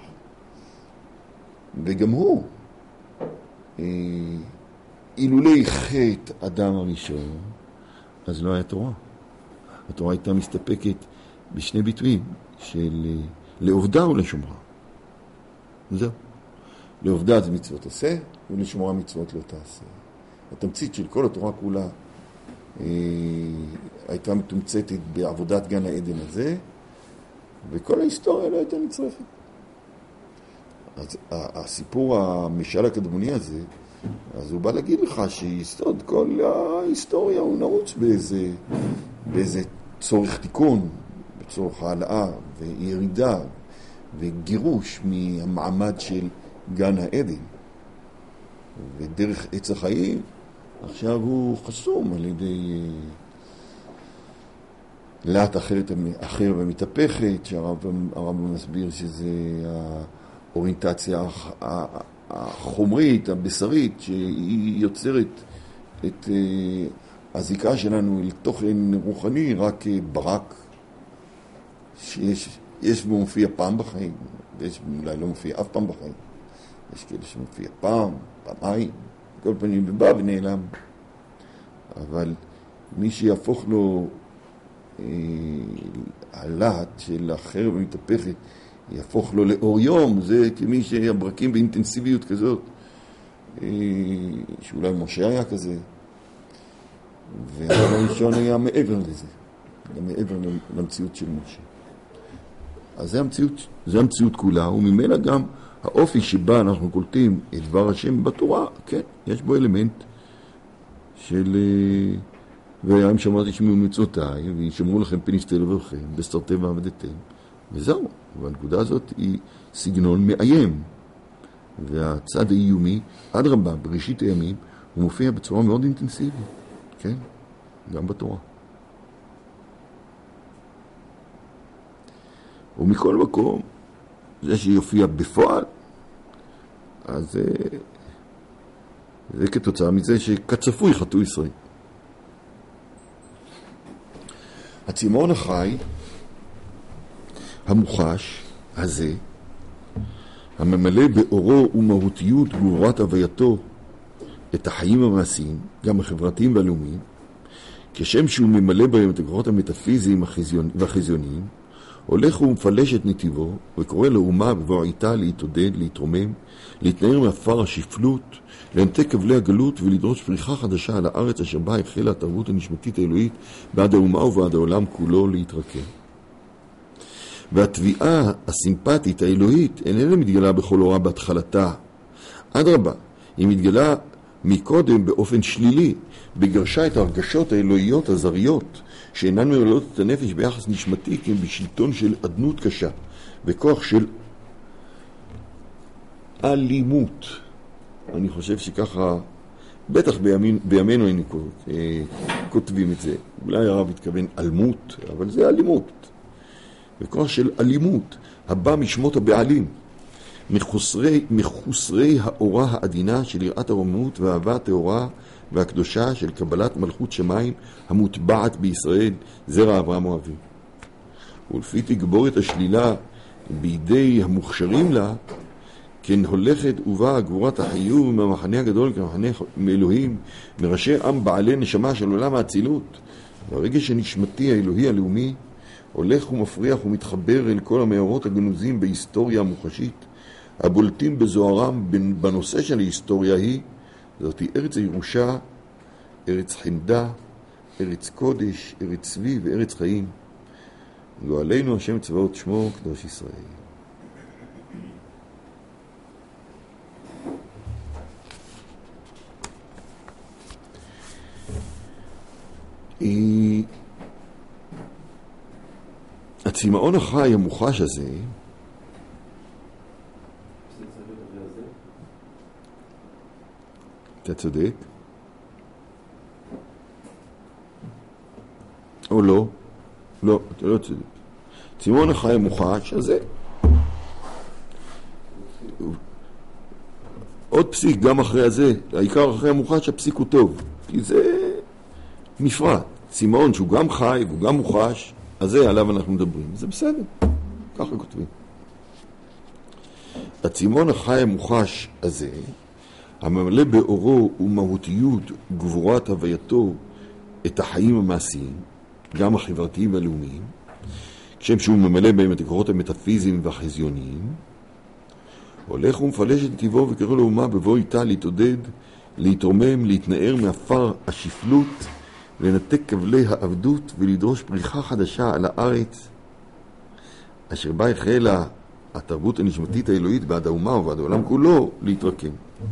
S1: וגם הוא, אילולי חטא אדם הראשון, אז לא היה תורה. התורה הייתה מסתפקת בשני ביטויים, של לעובדה ולשומרה. זהו. לעובדה זה מצוות עשה, ולשומרה מצוות לא תעשה. התמצית של כל התורה כולה אה, הייתה מתומצתת בעבודת גן העדן הזה, וכל ההיסטוריה לא הייתה נצרפת. אז הסיפור המשל הקדמוני הזה, אז הוא בא להגיד לך שיסוד כל ההיסטוריה הוא נעוץ באיזה, באיזה צורך תיקון, בצורך העלאה וירידה וגירוש מהמעמד של גן העדן. ודרך עץ החיים עכשיו הוא חסום על ידי לאט אחרת, אחר ומתהפכת, שהרב מסביר שזה האוריינטציה החומרית, הבשרית, שהיא יוצרת את הזיקה שלנו אל תוכן רוחני רק ברק, שיש יש בו מופיע פעם בחיים, ויש אולי לא מופיע אף פעם בחיים. יש כאלה שמופיע פעם, פעמיים, כל פנים בבא ונעלם. אבל מי שיהפוך לו אה, הלהט של החרב המתהפכת, יהפוך לו לאור יום, זה כמי שהברקים באינטנסיביות כזאת, אה, שאולי משה היה כזה, והרב הראשון היה מעבר לזה, גם מעבר למציאות של משה. אז זה המציאות, זה המציאות כולה, וממילא גם האופי שבה אנחנו קולטים את דבר השם בתורה, כן, יש בו אלמנט של והים שמרתי שמעו מצוותיי, וישמרו לכם פן יפתה לברכם, בסתרתם ועבדתם, וזהו. והנקודה הזאת היא סגנון מאיים, והצד האיומי, עד רבה, בראשית הימים, הוא מופיע בצורה מאוד אינטנסיבית, כן, גם בתורה. ומכל מקום, זה שיופיע בפועל, אז זה, זה כתוצאה מזה שקצפוי חטאו ישראל. הצמאון החי, המוחש הזה, הממלא באורו ומהותיות גבורת הווייתו את החיים המעשיים, גם החברתיים והלאומיים, כשם שהוא ממלא בהם את הכוחות המטאפיזיים והחזיוניים, הולך ומפלש את נתיבו, וקורא לאומה בבואיתה להתעודד, להתרומם, להתנער מעפר השפלות, לנתק כבלי הגלות ולדרוש פריחה חדשה על הארץ אשר בה החלה התרבות הנשמתית האלוהית בעד האומה ובעד העולם כולו להתרקם. והתביעה הסימפטית האלוהית איננה מתגלה בכל אורה בהתחלתה. אדרבה, היא מתגלה מקודם באופן שלילי, בגרשה את הרגשות האלוהיות הזריות, שאינן מרלות את הנפש ביחס נשמתי, כי הם בשלטון של עדנות קשה, בכוח של אלימות. אני חושב שככה, בטח בימין, בימינו היינו כותבים את זה. אולי הרב התכוון אלמות, אבל זה אלימות. בכוח של אלימות, הבא משמות הבעלים, מחוסרי, מחוסרי האורה העדינה של יראת הרוממות והאהבה הטהורה והקדושה של קבלת מלכות שמיים המוטבעת בישראל, זרע אברהם אוהבים. ולפי תגבורת השלילה בידי המוכשרים לה, כן הולכת ובאה גבורת החיוב מהמחנה הגדול כמחנה מאלוהים, מראשי עם בעלי נשמה של עולם האצילות. והרגש הנשמתי האלוהי הלאומי הולך ומפריח ומתחבר אל כל המאורות הגנוזים בהיסטוריה המוחשית, הבולטים בזוהרם בנושא של ההיסטוריה היא, זאת היא ארץ הירושה, ארץ חמדה, ארץ קודש, ארץ צבי וארץ חיים. גואלנו השם צבאות שמו קדוש ישראל. הצמאון החי המוחש הזה, אתה צודק? או לא? לא, אתה לא צודק. צמאון החי המוחש הזה, עוד פסיק גם אחרי הזה, העיקר אחרי המוחש הפסיק הוא טוב, כי זה מפרט. צמאון שהוא גם חי והוא גם מוחש, אז זה עליו אנחנו מדברים. זה בסדר, ככה כותבים. הצמאון החי המוחש הזה, הממלא באורו ומהותיות גבורת הווייתו את החיים המעשיים, גם החברתיים והלאומיים, כשם שהוא ממלא בהם את הכוחות המטאפיזיים והחזיוניים, הולך ומפלש את נתיבו וקרא לאומה בבוא איתה להתעודד, להתרומם, להתנער מעפר השפלות, לנתק כבלי העבדות ולדרוש פריחה חדשה על הארץ, אשר בה החלה התרבות הנשמתית האלוהית בעד האומה ובעד העולם כולו להתרקם.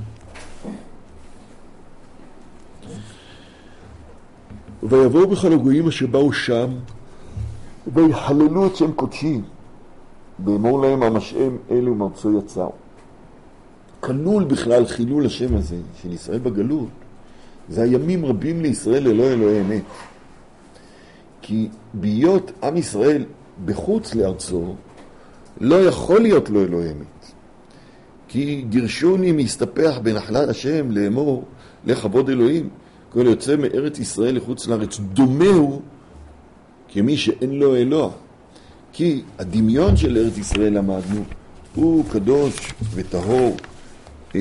S1: ויבואו בכלל הגויים אשר באו שם ויחללו את שם קודשי ואמור להם המשאם אלו מארצו יצאו. כלול בכלל חילול השם הזה של ישראל בגלות, זה הימים רבים לישראל ללא אלוהי אמת. כי בהיות עם ישראל בחוץ לארצו לא יכול להיות לו אלוהי אמת. כי גירשוני מסתפח בנחלת השם לאמור לכבוד אלוהים, כל יוצא מארץ ישראל לחוץ לארץ דומהו כמי שאין לו אלוה. כי הדמיון של ארץ ישראל למדנו הוא קדוש וטהור, אה,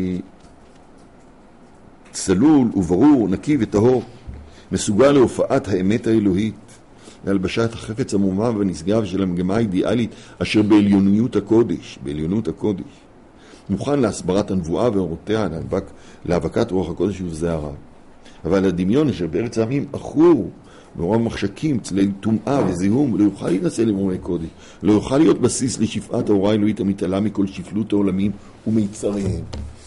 S1: צלול וברור, נקי וטהור, מסוגל להופעת האמת האלוהית, להלבשת החפץ המומם והנשגב של המגמה האידיאלית אשר בעליוניות הקודש, בעליונות הקודש. מוכן להסברת הנבואה ואורותיה, להאבק, להאבקת רוח הקודש ובזערה. אבל הדמיון אשר בארץ העמים אחור, ברוב מחשקים, צליל טומאה וזיהום, לא יוכל להינשא למרומי קודש, לא יוכל להיות בסיס לשפעת ההוראה האלוהית המתעלה מכל שפלות העולמים ומיצריהם.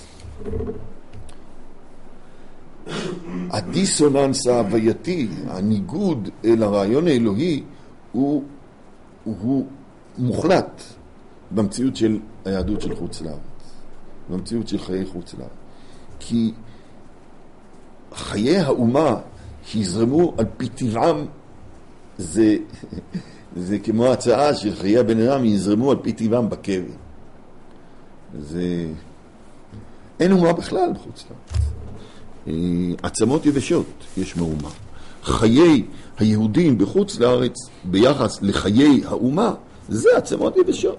S1: הדיסוננס ההווייתי, הניגוד אל הרעיון האלוהי, הוא, הוא מוחלט במציאות של היהדות של חוץ לארץ, במציאות של חיי חוץ לארץ. כי חיי האומה שיזרמו על פי טבעם, זה, זה כמו הצעה של חיי הבן אדם יזרמו על פי טבעם בקבר. זה... אין אומה בכלל בחוץ לארץ. עצמות יבשות יש מאומה. חיי היהודים בחוץ לארץ ביחס לחיי האומה זה עצמות יבשות.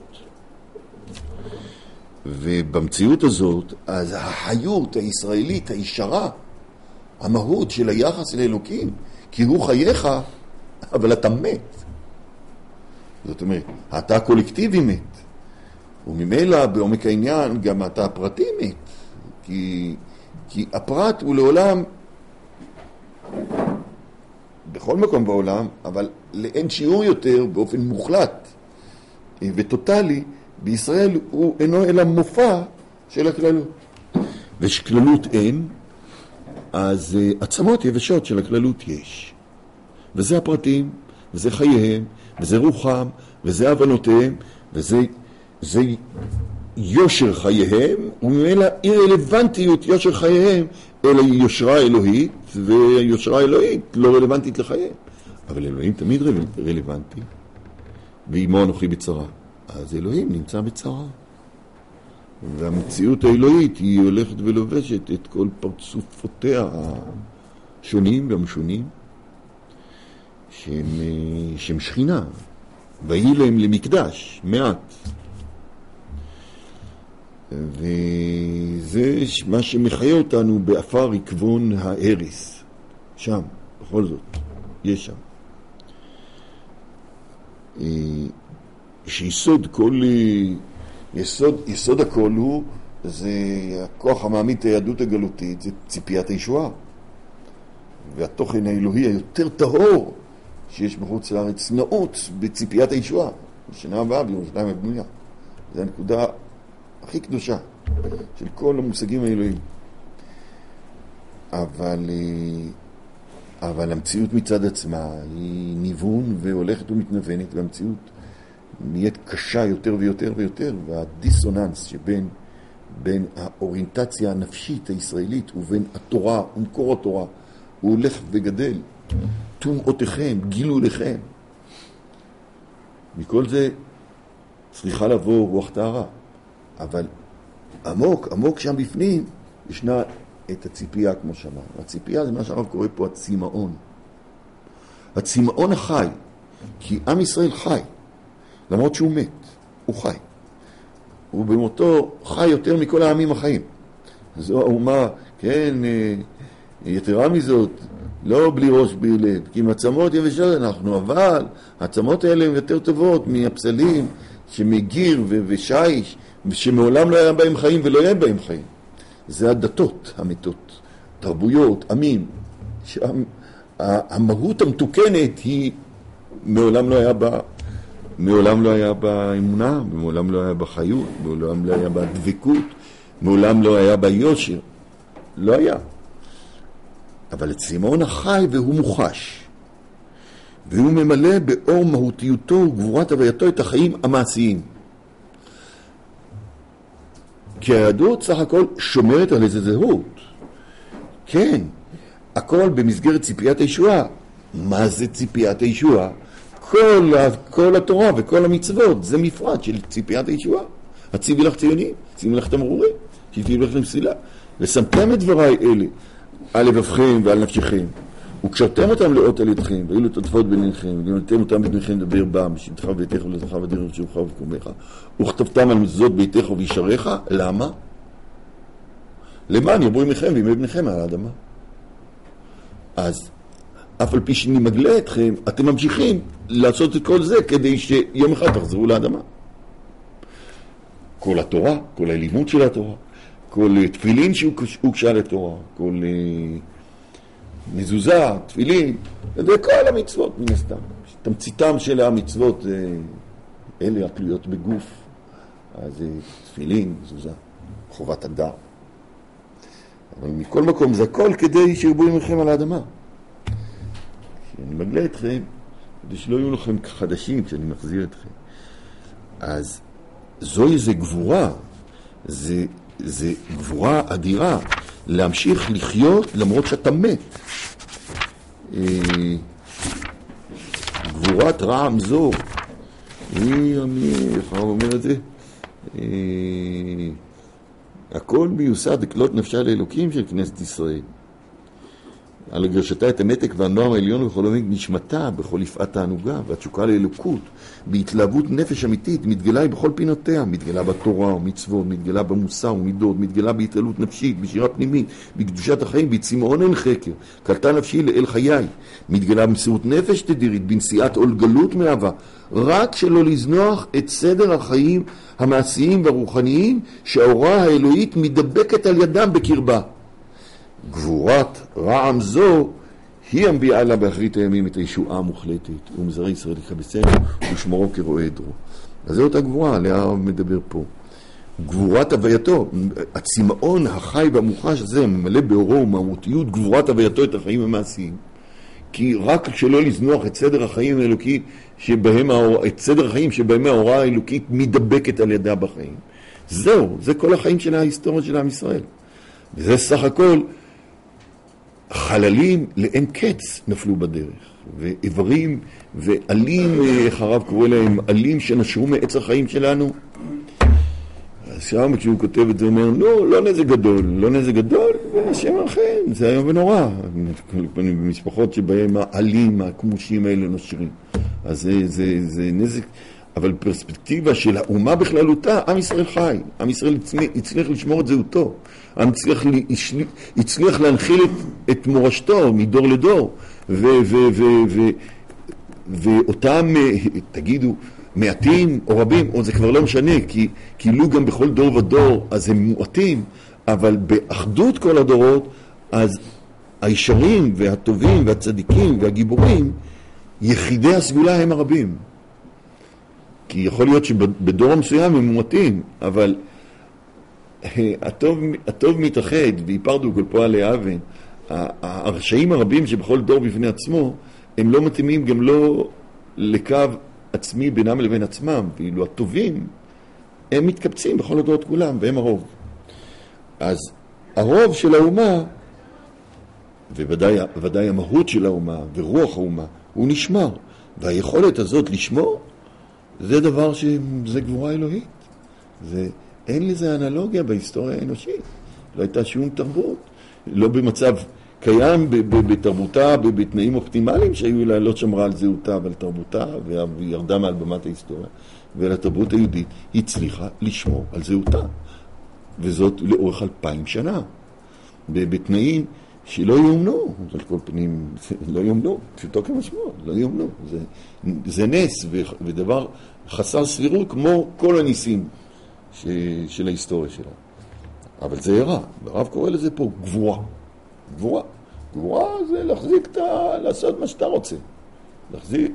S1: ובמציאות הזאת אז החיות הישראלית הישרה, המהות של היחס לאלוקים, כי הוא חייך אבל אתה מת. זאת אומרת, אתה קולקטיבי מת, וממילא בעומק העניין גם אתה הפרטי מת, כי כי הפרט הוא לעולם, בכל מקום בעולם, אבל לאין שיעור יותר, באופן מוחלט וטוטלי, בישראל הוא אינו אלא מופע של הכללות. ושכללות אין, אז עצמות יבשות של הכללות יש. וזה הפרטים, וזה חייהם, וזה רוחם, וזה הבנותיהם, וזה זה יושר חייהם, וממילא אי-רלוונטיות יושר חייהם, אלא יושרה אלוהית, ויושרה אלוהית לא רלוונטית לחייהם. אבל אלוהים תמיד רל... רלוונטי, ואימו אנוכי בצרה. אז אלוהים נמצא בצרה. והמציאות האלוהית היא הולכת ולובשת את כל פרצופותיה השונים והמשונים, שהם, שהם שכינה, והיא להם למקדש, מעט. וזה מה שמחיה אותנו באפר עקבון האריס. שם, בכל זאת, יש שם. שיסוד כל, יסוד, יסוד הכל הוא, זה הכוח המעמיד את היהדות הגלותית, זה ציפיית הישועה. והתוכן האלוהי היותר טהור שיש בחוץ לארץ נעוץ בציפיית הישועה. בשנה הבאה בירושלים הבנויה. זו הנקודה הכי קדושה של כל המושגים האלוהים. אבל, אבל המציאות מצד עצמה היא ניוון והולכת ומתנוונת, והמציאות נהיית קשה יותר ויותר ויותר, והדיסוננס שבין בין האוריינטציה הנפשית הישראלית ובין התורה ומקור התורה הוא הולך וגדל. תומעותיכם, גילו לכם. מכל זה צריכה לבוא רוח טהרה. אבל עמוק, עמוק שם בפנים, ישנה את הציפייה, כמו שאמרנו. הציפייה זה מה שהרב קורא פה הצמאון. הצמאון החי, כי עם ישראל חי, למרות שהוא מת, הוא חי. הוא במותו חי יותר מכל העמים החיים. זו האומה, כן, יתרה מזאת, לא בלי ראש בלי לב, כי עם עצמות יבשות אנחנו, אבל העצמות האלה הן יותר טובות מהפסלים שמגיר ו- ושיש, שמעולם לא היה בהם חיים ולא יהיה בהם חיים. זה הדתות המתות, תרבויות, עמים, שהמהות המתוקנת היא מעולם לא היה בה מעולם לא היה באמונה, מעולם לא היה בחיות, מעולם לא היה בדבקות, מעולם לא היה ביושר. לא היה. אבל הצימאון החי והוא מוחש. והוא ממלא באור מהותיותו וגבורת הווייתו את החיים המעשיים. כי היהדות סך הכל שומרת על איזה זהות. כן, הכל במסגרת ציפיית הישועה. מה זה ציפיית הישועה? כל, כל התורה וכל המצוות זה מפרט של ציפיית הישועה. הציבי לך ציונים, ציבי לך תמרורים, שתהיו לך למסילה. ושמתם את דבריי אלה על לבבכם ועל נפשכם, וקשרתם אותם לאות על ידכם, והיו לטוטפות ביניכם, ונתתם אותם בדמיכם לדבר בם, בשבתך וביתך ולזרעך ודרך שבך ובקומך, וכתבתם על מזוזות ביתך ובישריך. למה? למען יבואו עמכם וימי בניכם על האדמה. אז אף על פי שאני מגלה אתכם, אתם ממשיכים לעשות את כל זה כדי שיום אחד תחזרו לאדמה. כל התורה, כל הלימוד של התורה, כל תפילין שהוקשה לתורה, כל מזוזה, תפילין, זה כל המצוות מן הסתם. תמציתם של המצוות אלה התלויות בגוף, אז תפילין, מזוזה, חובת הדר. אבל מכל מקום זה הכל כדי שירבו עמכם על האדמה. אני מגלה אתכם, כדי שלא יהיו לכם חדשים כשאני מחזיר אתכם. אז זו איזו גבורה, זה, זה גבורה אדירה, להמשיך לחיות למרות שאתה מת. גבורת רעם זו, היא, איך אני אומר את זה? הכל מיוסד לקלוט נפשה לאלוקים של כנסת ישראל. על הגרשתה את המתק והנועם העליון וכל עומק נשמתה בכל יפעת תענוגה והתשוקה לאלוקות בהתלהבות נפש אמיתית מתגלה היא בכל פינותיה, מתגלה בתורה ומצוות, מתגלה במוסר ומידות, מתגלה בהתעלות נפשית, בשירה פנימית, בקדושת החיים, בצמאון אין חקר, קלטה נפשי לאל חיי, מתגלה במסירות נפש תדירית, בנשיאת עול גלות מאהבה, רק שלא לזנוח את סדר החיים המעשיים והרוחניים שהאורה האלוהית מדבקת על ידם בקרבה. גבורת רעם זו היא המביאה לה באחרית הימים את הישועה המוחלטת, ומזרעי ישראל יכבסנו ושמרו כרועה עדרו. אז זו אותה גבורה, עליה מדבר פה. גבורת הווייתו, הצמאון החי והמוחש הזה ממלא באורו ומהותיות גבורת הווייתו את החיים המעשיים. כי רק שלא לזנוח את סדר החיים האלוקי שבהם האור, את סדר החיים שבהם ההוראה האלוקית מדבקת על ידה בחיים. זהו, זה כל החיים של ההיסטוריה של עם ישראל. וזה סך הכל חללים לאין קץ נפלו בדרך, ואיברים ועלים, איך הרב קורא להם, עלים שנשרו מעץ החיים שלנו. אז שם כשהוא כותב את זה אומר, לא, לא נזק גדול, לא נזק גדול, והשם אכן, זה היום ונורא. במשפחות שבהם העלים, הכמושים האלה נושרים. אז זה, זה, זה נזק, אבל פרספקטיבה של האומה בכללותה, עם ישראל חי, עם ישראל הצליח לשמור את זהותו, עם הצליח, הצליח להנחיל את, את מורשתו מדור לדור, ו, ו, ו, ו, ואותם, תגידו, מעטים או רבים, או זה כבר לא משנה, כי כאילו גם בכל דור ודור, אז הם מועטים, אבל באחדות כל הדורות, אז הישרים והטובים והצדיקים והגיבורים, יחידי הסגולה הם הרבים. כי יכול להיות שבדור המסוים הם מועטים, אבל הטוב, הטוב מתאחד, ויפרדו כל פועל לאבן. הרשעים הרבים שבכל דור בפני עצמו, הם לא מתאימים גם לא לקו עצמי בינם לבין עצמם, ואילו הטובים, הם מתקבצים בכל הדורות כולם, והם הרוב. אז הרוב של האומה, וודאי המהות של האומה, ורוח האומה, הוא נשמר. והיכולת הזאת לשמור, זה דבר שזה גבורה אלוהית. זה, אין לזה אנלוגיה בהיסטוריה האנושית. לא הייתה שום תרבות. לא במצב קיים בתרבותה, בתנאים אופטימליים שהיו לה, לא שמרה על זהותה, אבל תרבותה, וירדה מעל במת ההיסטוריה. ולתרבות היהודית היא הצליחה לשמור על זהותה. וזאת לאורך אלפיים שנה. בתנאים שלא יאומנו, על כל פנים, לא יאומנו, פשוטו כמשמעות, לא יאומנו. זה, זה נס ודבר חסר סבירות כמו כל הניסים ש, של ההיסטוריה שלה. אבל זה הרע, הרב קורא לזה פה גבורה. גבורה. גבורה זה להחזיק, ת, לעשות מה שאתה רוצה. להחזיק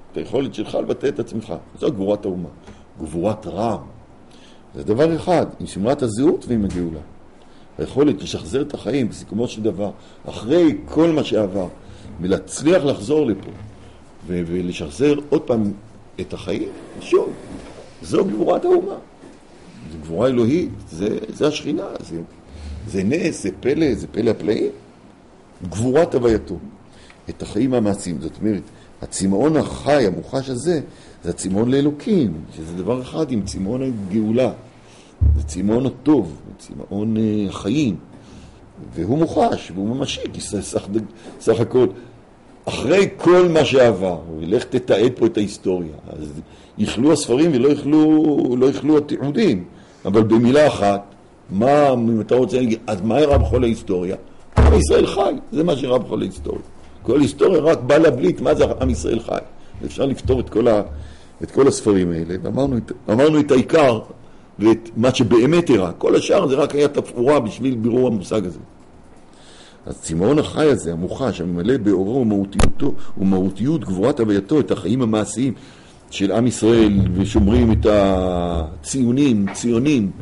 S1: את היכולת שלך לבטא את עצמך. זו גבורת האומה. גבורת רעם. זה דבר אחד, עם שמרת הזהות ועם הגאולה. היכולת לשחזר את החיים בסיכומו של דבר, אחרי כל מה שעבר, ולהצליח לחזור לפה, ו- ולשחזר עוד פעם את החיים, שוב, זו גבורת האומה. זו גבורה אלוהית, זה, זה השכינה, זה, זה נס, זה פלא, זה פלא הפלאים. גבורת הווייתו, את החיים המעשיים. זאת אומרת, הצמאון החי, המוחש הזה, זה הצמאון לאלוקים, שזה דבר אחד עם צמאון הגאולה. זה צמאון הטוב, זה צמאון החיים. והוא מוחש, והוא ממשי, כי סך, סך הכל, אחרי כל מה שעבר, ולך תתעד פה את ההיסטוריה, אז יכלו הספרים ולא יכלו, לא יכלו התיעודים. אבל במילה אחת, מה, אם אתה רוצה להגיד, אז מה הרע בכל ההיסטוריה? עם ישראל חי, זה מה שהרע בכל ההיסטוריה. כל היסטוריה רק בא להבליט מה זה עם ישראל חי. אפשר לפתור את כל, ה, את כל הספרים האלה, ואמרנו אמרנו את העיקר, ואת מה שבאמת הרע. כל השאר זה רק היה תפאורה בשביל בירור המושג הזה. אז צמאון החי הזה, המוחש, הממלא באורו ומהותיותו, ומהותיות גבורת הווייתו, את החיים המעשיים של עם ישראל, ושומרים את הציונים, ציונים,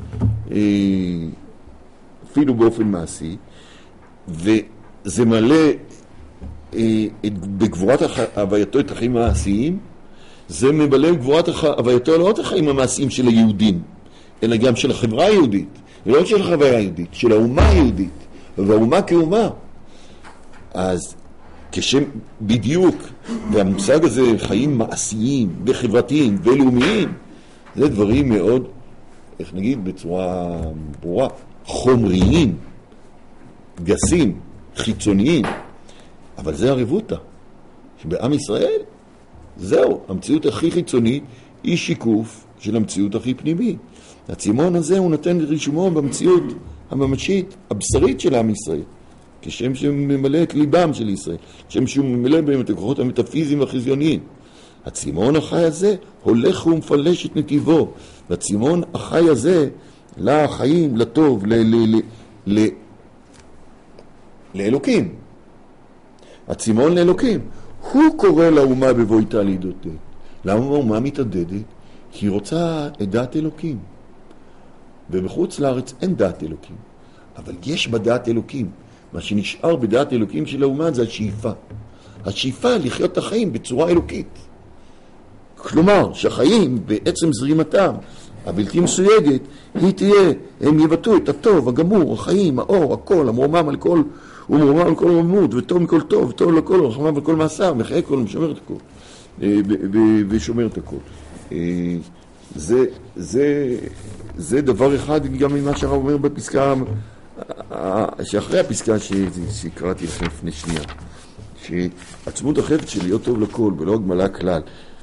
S1: אפילו באופן מעשי, וזה מלא בגבורת הווייתו את החיים המעשיים, זה מבלע בגבורת הווייתו לא את החיים המעשיים של היהודים, אלא גם של החברה היהודית, ולא של החברה היהודית, של האומה היהודית, והאומה כאומה. אז כשם בדיוק, והמושג הזה חיים מעשיים וחברתיים ולאומיים, זה דברים מאוד, איך נגיד, בצורה ברורה, חומריים, גסים, חיצוניים, אבל זה הרבותא, שבעם ישראל, זהו, המציאות הכי חיצונית היא שיקוף של המציאות הכי פנימית. הצמאון הזה הוא נותן רישומו במציאות הממשית, הבשרית של עם ישראל, כשם שממלא את ליבם של ישראל, כשם שהוא ממלא בהם את הכוחות המטאפיזיים והחיזיוניים. הצמאון החי הזה הולך ומפלש את נתיבו, והצמאון החי הזה לחיים, לטוב, ל- ל- ל- ל- לאלוקים. הצמאון לאלוקים. הוא קורא לאומה בבואיתה להתעודד. למה האומה מתעודדת? כי היא רוצה את דעת אלוקים. ובחוץ לארץ אין דעת אלוקים. אבל יש בדעת אלוקים. מה שנשאר בדעת אלוקים של האומה זה השאיפה. השאיפה לחיות את החיים בצורה אלוקית. כלומר, שהחיים בעצם זרימתם, הבלתי מסויגת, היא תהיה, הם יבטאו את הטוב, הגמור, החיים, האור, הכל, המרומם על כל, הוא מרומם על כל רוממות, וטוב מכל טוב, וטוב לכל, רחמם על כל מעשר, מחיי כל, ושומר את הכל. ושומר את הכל. זה, זה, זה דבר אחד גם ממה שהרב אומר בפסקה, שאחרי הפסקה שקראתי לכם לפני שנייה, שעצמות החפץ של להיות טוב לכל, בלא הגמלה כלל,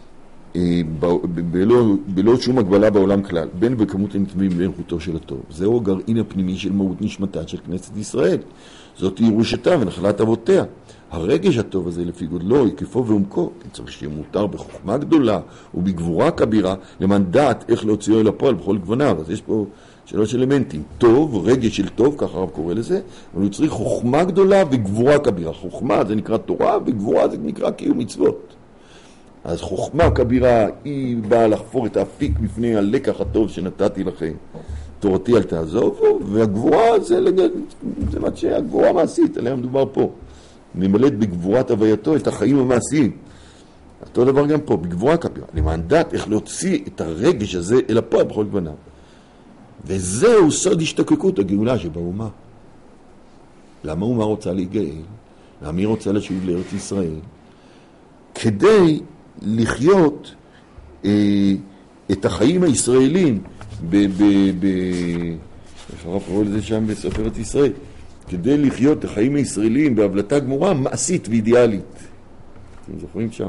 S1: בלא, בלא שום הגבלה בעולם כלל, בין בכמות הנתמים בין חוטו של הטוב. זהו הגרעין הפנימי של מהות נשמתה של כנסת ישראל. זאת ירושתה ונחלת אבותיה. הרגש הטוב הזה לפי גודלו, היקפו ועומקו, צריך שיהיה מותר בחוכמה גדולה ובגבורה כבירה, למען דעת איך להוציאו אל הפועל בכל גווניו. אז יש פה שלוש אלמנטים. טוב, רגש של טוב, ככה הרב קורא לזה, אבל הוא צריך חוכמה גדולה וגבורה כבירה. חוכמה זה נקרא תורה, וגבורה זה נקרא קיום מצוות. אז חוכמה כבירה היא באה לחפור את האפיק בפני הלקח הטוב שנתתי לכם. תורתי אל תעזובו, והגבורה זה, זה מה שהגבורה המעשית, עליה מדובר פה. ממלאת בגבורת הווייתו את החיים המעשיים. אותו דבר גם פה, בגבורה כבירה. למען דעת איך להוציא את הרגש הזה אל הפועל בכל גווניו. וזהו סוד השתוקקות הגאולה שבאומה. למה האומה רוצה להיגאל? למה היא רוצה לשוב לארץ ישראל? כדי לחיות אה, את החיים הישראלים ב... ב, ב איך הרב קורא לזה שם בספר את ישראל? כדי לחיות את החיים הישראלים בהבלטה גמורה מעשית ואידיאלית. אתם זוכרים שם?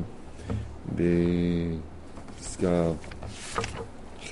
S1: בפסקה ח'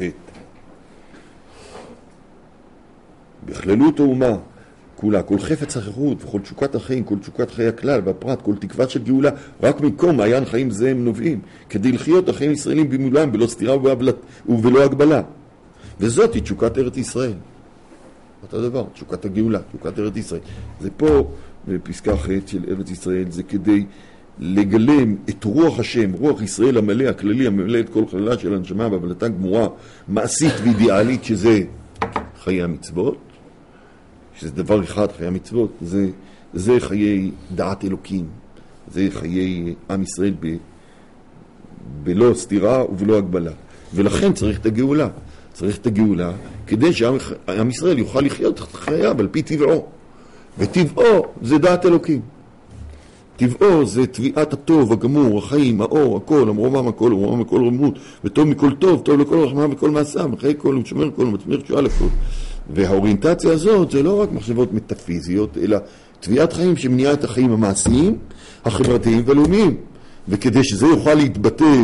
S1: בכללות האומה כולה, כל חפץ החירות וכל תשוקת החיים, כל תשוקת חיי הכלל והפרט, כל תקווה של גאולה, רק מקום מעיין חיים זה הם נובעים, כדי לחיות החיים ישראלים במולהם, בלא סתירה ובלא הגבלה. וזאת היא תשוקת ארץ ישראל. אותו דבר, תשוקת הגאולה, תשוקת ארץ ישראל. זה פה בפסקה ח' של ארץ ישראל, זה כדי לגלם את רוח השם, רוח ישראל המלא, הכללי, המלא את כל חללה של הנשמה, בהבלתה גמורה, מעשית ואידיאלית, שזה חיי המצוות, שזה דבר אחד, חיי המצוות, זה, זה חיי דעת אלוקים, זה חיי עם ישראל ב, בלא סתירה ובלא הגבלה. ולכן צריך את הגאולה. צריך את הגאולה כדי שעם ישראל יוכל לחיות את חייו על פי טבעו. וטבעו זה דעת אלוקים. טבעו זה תביעת הטוב, הגמור, החיים, האור, הכל, המרומם הכל, המרומם הכל רמות, וטוב מכל טוב, טוב לכל רחמה וכל מעשה, מחיי כל ומשמר כל ומצמיר תשועה לכל. והאוריינטציה הזאת זה לא רק מחשבות מטאפיזיות, אלא תביעת חיים שמניעה את החיים המעשיים, החברתיים והלאומיים. וכדי שזה יוכל להתבטא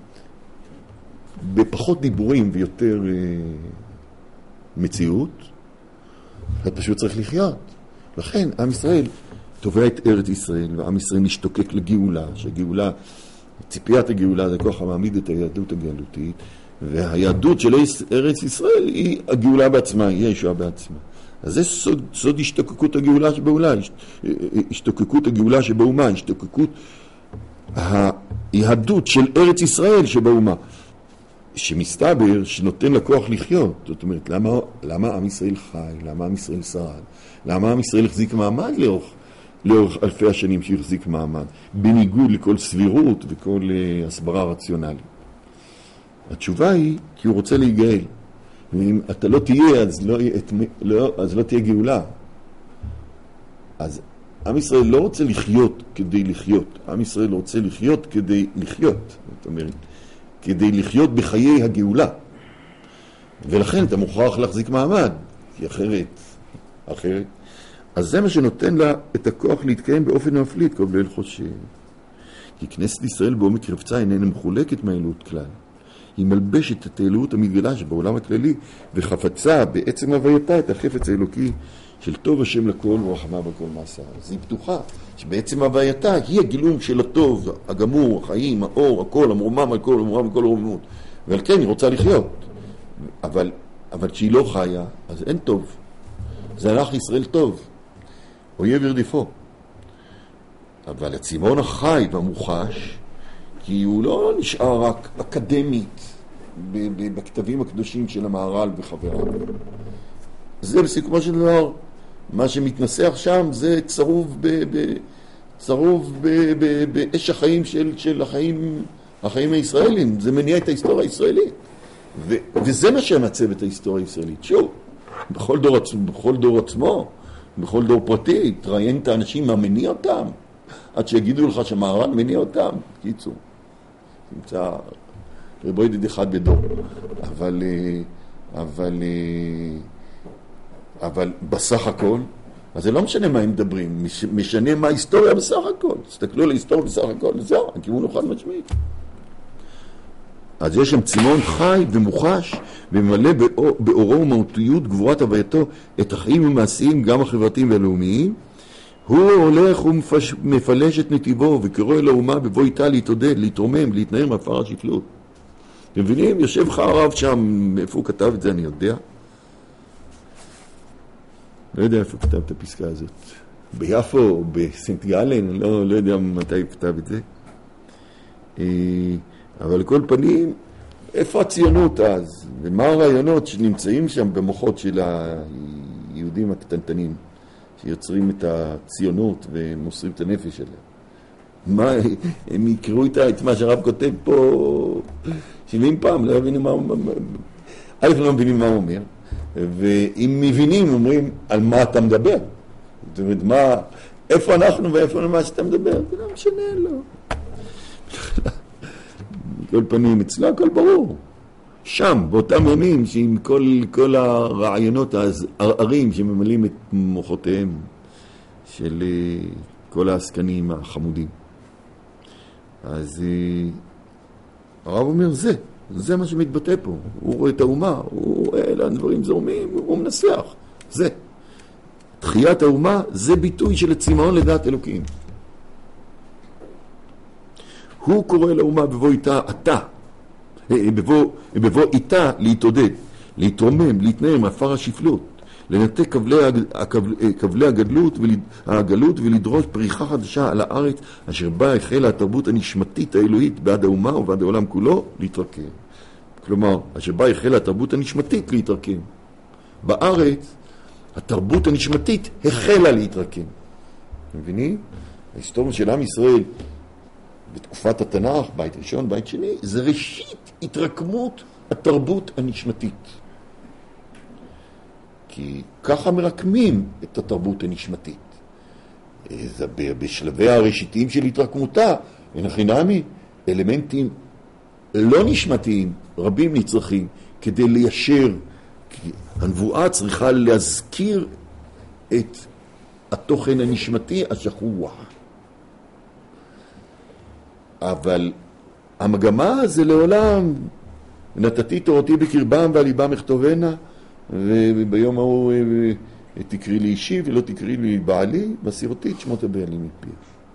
S1: בפחות דיבורים ויותר אה, מציאות, אתה פשוט צריך לחיות. לכן, עם ישראל תובע את ארץ ישראל, ועם ישראל משתוקק לגאולה, שהגאולה, ציפיית הגאולה זה כוח המעמיד את היהדות הגאלותית, והיהדות של ארץ ישראל היא הגאולה בעצמה, היא הישועה בעצמה. אז זה סוד, סוד השתוקקות הגאולה שבאולה, השתוקקות הגאולה שבאומה, השתוקקות היהדות של ארץ ישראל שבאומה, שמסתבר שנותן לכוח לחיות. זאת אומרת, למה, למה עם ישראל חי? למה עם ישראל שרד? למה עם ישראל החזיק מעמד לאורך, לאורך אלפי השנים שהחזיק מעמד? בניגוד לכל סבירות וכל uh, הסברה רציונלית. התשובה היא, כי הוא רוצה להיגאל. ואם אתה לא תהיה, אז לא, לא, אז לא תהיה גאולה. אז עם ישראל לא רוצה לחיות כדי לחיות. עם ישראל רוצה לחיות כדי לחיות. זאת אומרת, כדי לחיות בחיי הגאולה. ולכן אתה מוכרח להחזיק מעמד, כי אחרת, אחרת. אז זה מה שנותן לה את הכוח להתקיים באופן מפליט, כל ליל חושב. כי כנסת ישראל בעומק רבצה איננה מחולקת מהאלוהות כלל. היא מלבשת את האלוהות המתגלה שבעולם הכללי, וחפצה בעצם הווייתה את החפץ האלוקי של טוב השם לכל ורחמה בכל מעשה. אז היא פתוחה, שבעצם הווייתה היא הגילום של הטוב, הגמור, החיים, האור, הכל, המרומם, הכל, המרומם, הכל רוממות. ועל כן היא רוצה לחיות. אבל, אבל כשהיא לא חיה, אז אין טוב. זה הלך ישראל טוב. אויב ירדיפו. אבל הצימון החי והמוחש, כי הוא לא נשאר רק אקדמית בכתבים הקדושים של המהר"ל וחבריו. זה בסיכומו של דבר, מה שמתנסח שם זה צרוב ב, ב, צרוב ב, ב, באש החיים של, של החיים, החיים הישראלים. זה מניע את ההיסטוריה הישראלית. ו, וזה מה שמעצב את ההיסטוריה הישראלית. שוב, בכל דור, בכל דור עצמו, בכל דור פרטי, תראיין את האנשים מה מניע אותם, עד שיגידו לך שהמהר"ל מניע אותם. קיצור, נמצא רבו ידיד אחד בדור. אבל, אבל, אבל בסך הכל, אז זה לא משנה מה הם מדברים, משנה מה ההיסטוריה בסך הכל. תסתכלו על ההיסטוריה בסך הכל, זהו, הכיוון הוא חד משמעי. אז יש שם צימון חי ומוחש, וממלא באורו ומהותיות גבורת הווייתו את החיים המעשיים, גם החברתיים והלאומיים. הוא הולך ומפלש את נתיבו, וקורא לאומה בבוא איתה להתעודד, להתרומם, להתנער מעפר השפלות. אתם מבינים? יושב לך הרב שם, איפה הוא כתב את זה, אני יודע. לא יודע איפה הוא כתב את הפסקה הזאת. ביפו, בסנט גלן, לא, לא יודע מתי הוא כתב את זה. אבל לכל פנים, איפה הציונות אז? ומה הרעיונות שנמצאים שם במוחות של היהודים הקטנטנים, שיוצרים את הציונות ומוסרים את הנפש שלהם? מה, הם יקראו איתה את מה שהרב כותב פה שבעים פעם, לא מבינים מה הוא אומר. א', לא מבינים מה הוא אומר, ואם מבינים, אומרים, על מה אתה מדבר? זאת אומרת, מה, איפה אנחנו ואיפה מה שאתה מדבר? זה לא משנה, לא. כל פנים, אצלה הכל ברור. שם, באותם ימים, שעם כל, כל הרעיונות הערערים שממלאים את מוחותיהם של כל העסקנים החמודים. אז הרב אומר, זה, זה מה שמתבטא פה. הוא רואה את האומה, הוא רואה לאן דברים זורמים, הוא מנסח. זה. תחיית האומה, זה ביטוי של הצמאון לדעת אלוקים. הוא קורא לאומה בבוא איתה אתה, בבוא, בבוא איתה להתעודד, להתרומם, להתנער מעפר השפלות, לנתק כבלי, כבלי הגדלות, הגלות ולדרוש פריחה חדשה על הארץ, אשר בה החלה התרבות הנשמתית האלוהית בעד האומה ובעד העולם כולו להתרקם. כלומר, אשר בה החלה התרבות הנשמתית להתרקם. בארץ, התרבות הנשמתית החלה להתרקם. אתם מבינים? ההיסטוריה של עם ישראל בתקופת התנ"ך, בית ראשון, בית שני, זה ראשית התרקמות התרבות הנשמתית. כי ככה מרקמים את התרבות הנשמתית. זה בשלבי הראשיתיים של התרקמותה, אין חינמי, אלמנטים לא נשמתיים, רבים נצרכים, כדי ליישר. כי הנבואה צריכה להזכיר את התוכן הנשמתי השכוח. אבל המגמה זה לעולם, נתתי תורתי בקרבם ועל ליבם אכתובנה, וביום ההוא תקרי לי אישי ולא תקרי לי בעלי, בסירותי את שמות הבעלים מפי.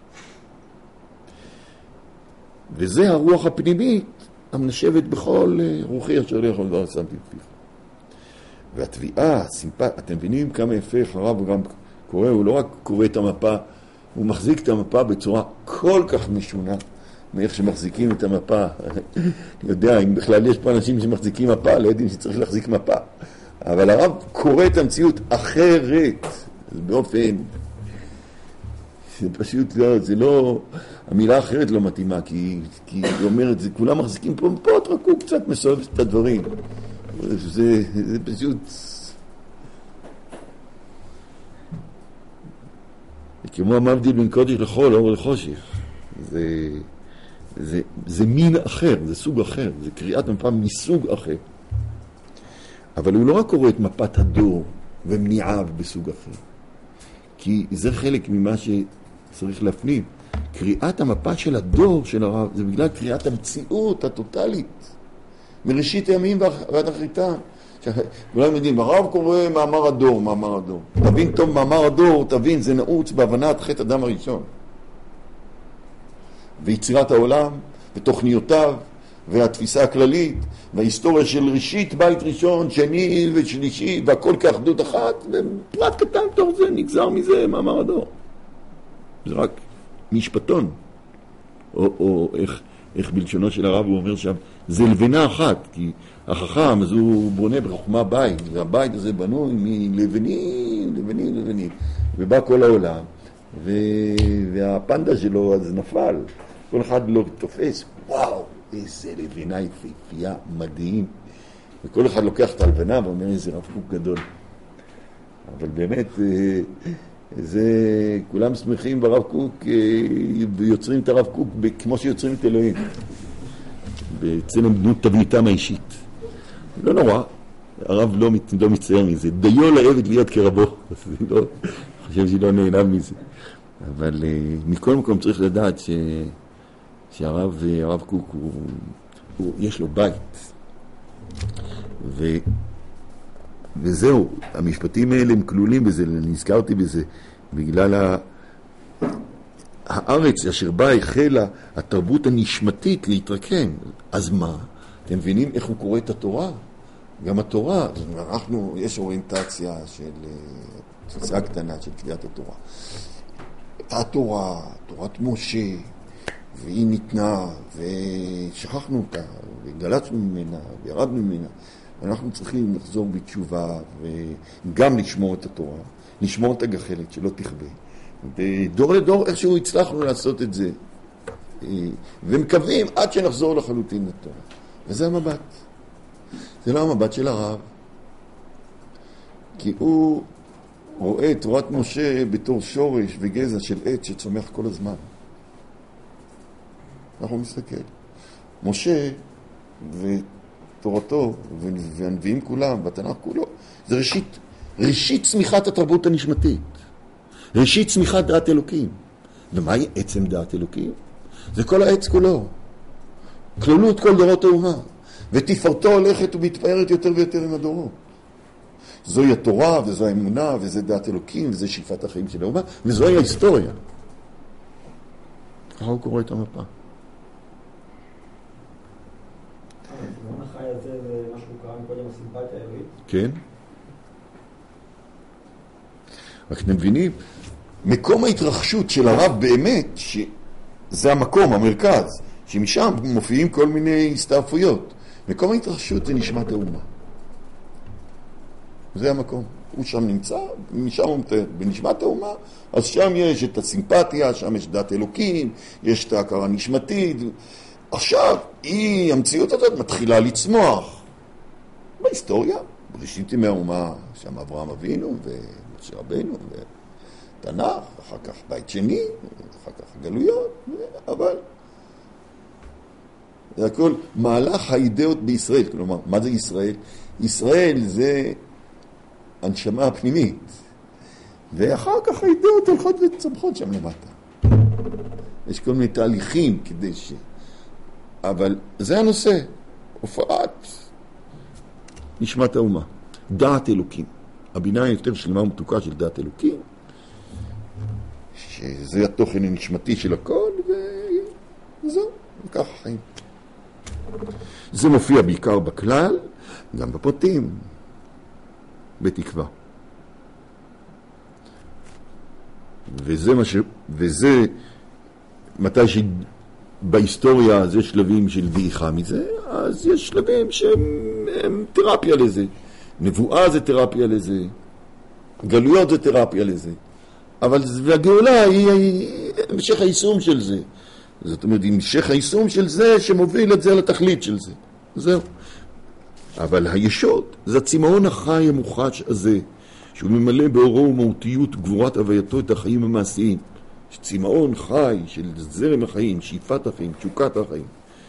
S1: וזה הרוח הפנימית המנשבת בכל רוחי אשר לך ולדבר שמתי בפיך. והתביעה, הסימפת, אתם מבינים כמה יפה הרב גם קורא, הוא לא רק קורא את המפה, הוא מחזיק את המפה בצורה כל כך משונה, מאיך שמחזיקים את המפה. אני יודע, אם בכלל יש פה אנשים שמחזיקים מפה, לא יודעים שצריך להחזיק מפה. אבל הרב קורא את המציאות אחרת, באופן, זה פשוט לא, זה לא, המילה אחרת לא מתאימה, כי, כי היא אומרת, זה כולם מחזיקים פה מפות, רק הוא קצת מסובב את הדברים. זה, זה פשוט... כמו המבדיל בין קודש לחול, אור לחושך. זה, זה, זה מין אחר, זה סוג אחר, זה קריאת מפה מסוג אחר. אבל הוא לא רק קורא את מפת הדור ומניעיו בסוג אחר. כי זה חלק ממה שצריך להפנים. קריאת המפה של הדור של הרב, זה בגלל קריאת המציאות הטוטלית. מראשית הימים ועד אחריתם. כולם יודעים, הרב קורא מאמר הדור, מאמר הדור. תבין טוב מאמר הדור, תבין, זה נעוץ בהבנת חטא אדם הראשון. ויצירת העולם, ותוכניותיו, והתפיסה הכללית, וההיסטוריה של ראשית בית ראשון, שני ושלישי, והכל כאחדות אחת, ופרט קטן תוך זה נגזר מזה מאמר הדור. זה רק משפטון. או, או איך, איך בלשונו של הרב הוא אומר שם, זה לבנה אחת, כי החכם, אז הוא בונה בחוכמה בית, והבית הזה בנוי מלבנים, לבנים, לבנים. ובא כל העולם, ו... והפנדה שלו אז נפל. כל אחד לא תופס, וואו, איזה לבנה יפהפייה, מדהים. וכל אחד לוקח את הלבנה ואומר, איזה רב קוק גדול. אבל באמת, זה, כולם שמחים ברב קוק, ויוצרים את הרב קוק כמו שיוצרים את אלוהים. בצלם בנות תבניתם האישית. לא נורא, הרב לא, לא מצייר מזה. דיו לעבד להיות כרבו. לא, חושב שהיא לא נהנה מזה. אבל מכל מקום צריך לדעת ש... שהרב הרב קוק הוא, הוא, יש לו בית. ו... וזהו, המשפטים האלה הם כלולים בזה, נזכרתי בזה, בגלל ה... הארץ אשר בה החלה התרבות הנשמתית להתרקם. אז מה? אתם מבינים איך הוא קורא את התורה? גם התורה, אנחנו, יש אוריינטציה של תפיסה קטנה של קריאת התורה. התורה, תורת משה, והיא ניתנה, ושכחנו אותה, וגלצנו ממנה, וירדנו ממנה. אנחנו צריכים לחזור בתשובה, וגם לשמור את התורה, לשמור את הגחלת, שלא תכבה. ודור לדור איכשהו הצלחנו לעשות את זה. ומקווים עד שנחזור לחלוטין לתורה. וזה המבט. זה לא המבט של הרב. כי הוא רואה את תורת משה בתור שורש וגזע של עץ שצומח כל הזמן. אנחנו מסתכל. משה ותורתו והנביאים כולם, והתנ"ך כולו, זה ראשית, ראשית צמיחת התרבות הנשמתית. ראשית צמיחת דעת אלוקים. ומהי עצם דעת אלוקים? זה כל העץ כולו. כללות כל דורות האומה. ותפארתו הולכת ומתפארת יותר ויותר עם הדורות. זוהי התורה, וזו האמונה, וזה דעת אלוקים, וזה שאיפת החיים של האומה, וזוהי ההיסטוריה. ככה הוא קורא את המפה.
S2: הזמן החי הזה זה מה שהוא קרא מקודם הסימפתיה האלוהית?
S1: כן. רק אתם מבינים, מקום ההתרחשות של הרב באמת, שזה המקום, המרכז, שמשם מופיעים כל מיני הסתעפויות. מקום ההתרחשות זה נשמת האומה. זה המקום. הוא שם נמצא, משם הוא מתאר. בנשמת האומה, אז שם יש את הסימפתיה, שם יש דת אלוקים, יש את ההכרה הנשמתית. עכשיו, היא, המציאות הזאת מתחילה לצמוח. בהיסטוריה, בראשית ימי האומה, שם אברהם אבינו ומשה רבנו ותנ"ך, אחר כך בית שני, אחר כך גלויות, אבל זה הכל מהלך האידאות בישראל. כלומר, מה זה ישראל? ישראל זה הנשמה הפנימית, ואחר כך האידאות הולכות וצמחות שם למטה. יש כל מיני תהליכים כדי ש... אבל זה הנושא, הופעת נשמת האומה, דעת אלוקים. הבינה היותר שלמה ומתוקה של דעת אלוקים, שזה התוכן הנשמתי של הכל, וזהו, וכך החיים. זה מופיע בעיקר בכלל, גם בפרטים, בתקווה. וזה מה ש... וזה מתי שבהיסטוריה זה שלבים של דעיכה מזה, אז יש שלבים שהם תרפיה לזה. נבואה זה תרפיה לזה, גלויות זה תרפיה לזה. אבל והגאולה היא, היא המשך היישום של זה. זאת אומרת, היא המשך היישום של זה שמוביל את זה לתכלית של זה. זהו. אבל הישוד זה הצמאון החי המוחש הזה, שהוא ממלא באורו ומהותיות גבורת הווייתו את החיים המעשיים. צמאון חי של זרם החיים, שאיפת החיים, תשוקת החיים.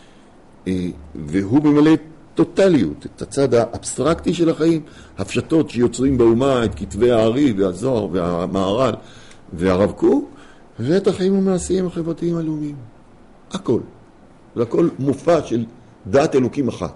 S1: והוא ממלא טוטליות, את הצד האבסטרקטי של החיים, הפשטות שיוצרים באומה את כתבי הארי והזוהר והמהר"ל והרב קוק, ואת החיים המעשיים החברתיים הלאומיים. הכל. זה הכל מופע של דעת אלוקים אחת.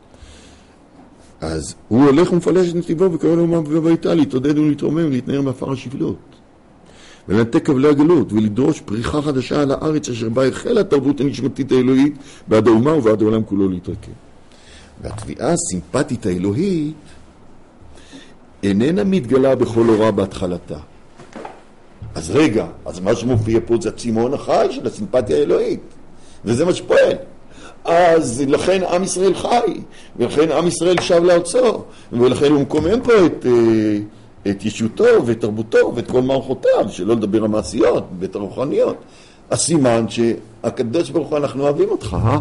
S1: אז הוא הולך ומפלש את נתיבו וקורא לאומה בביתה להתעודד ולהתרומם ולהתנער מעפר השפלות. ולנתק כבלי הגלות ולדרוש פריחה חדשה על הארץ אשר בה החלה התרבות הנשמתית האלוהית בעד האומה ובעד העולם כולו להתרקם. והתביעה הסימפטית האלוהית איננה מתגלה בכל אורה בהתחלתה. אז רגע, אז מה שמופיע פה זה הצמאון החי של הסימפתיה האלוהית, וזה מה שפועל. אז לכן עם ישראל חי, ולכן עם ישראל שב לארצו, ולכן הוא מקומם פה את, את ישותו ואת תרבותו ואת כל מערכותיו, שלא לדבר המעשיות ואת הרוחניות. הסימן שהקדוש ברוך הוא, אנחנו אוהבים אותך, אה?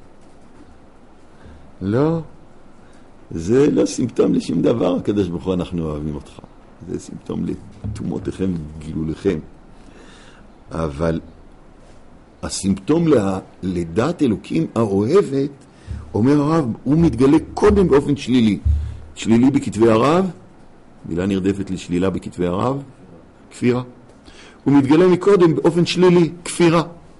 S1: לא, זה לא סימפטום לשום דבר, הקדוש ברוך הוא, אנחנו אוהבים אותך. זה סימפטום לתומותיכם וגילוליכם. אבל הסימפטום לדעת אלוקים האוהבת, אומר הרב, הוא מתגלה קודם באופן שלילי. שלילי בכתבי הרב, מילה נרדפת לשלילה בכתבי הרב, כפירה. הוא מתגלה מקודם באופן שלילי, כפירה.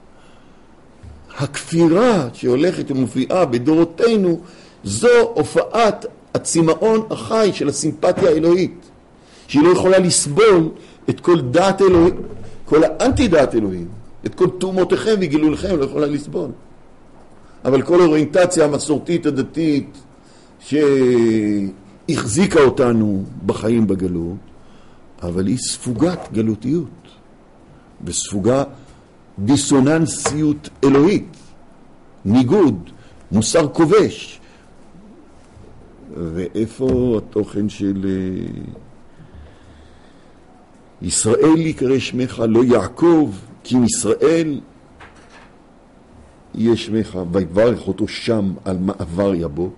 S1: הכפירה שהולכת ומופיעה בדורותינו, זו הופעת הצמאון החי של הסימפתיה האלוהית, שהיא לא יכולה לסבול את כל דעת אלוהים, כל האנטי דעת אלוהים, את כל תאומותיכם וגילולכם לא יכולה לסבול. אבל כל האוריינטציה המסורתית הדתית שהחזיקה אותנו בחיים בגלות, אבל היא ספוגת גלותיות, וספוגה דיסוננסיות אלוהית, ניגוד, מוסר כובש. ואיפה התוכן של ישראל יקרא שמך, לא יעקב, כי מישראל יהיה שמך, ויברך אותו שם על מעבר יבוא.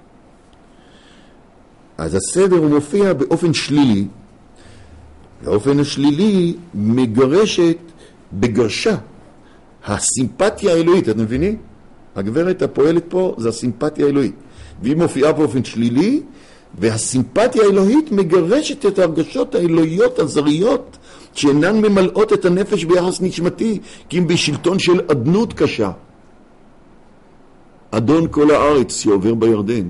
S1: אז הסדר הוא מופיע באופן שלילי, והאופן השלילי מגרשת בגרשה הסימפתיה האלוהית. אתם מבינים? הגברת הפועלת פה זה הסימפתיה האלוהית, והיא מופיעה באופן שלילי, והסימפתיה האלוהית מגרשת את הרגשות האלוהיות הזריות שאינן ממלאות את הנפש ביחס נשמתי, כי אם בשלטון של אדנות קשה. אדון כל הארץ שעובר בירדן,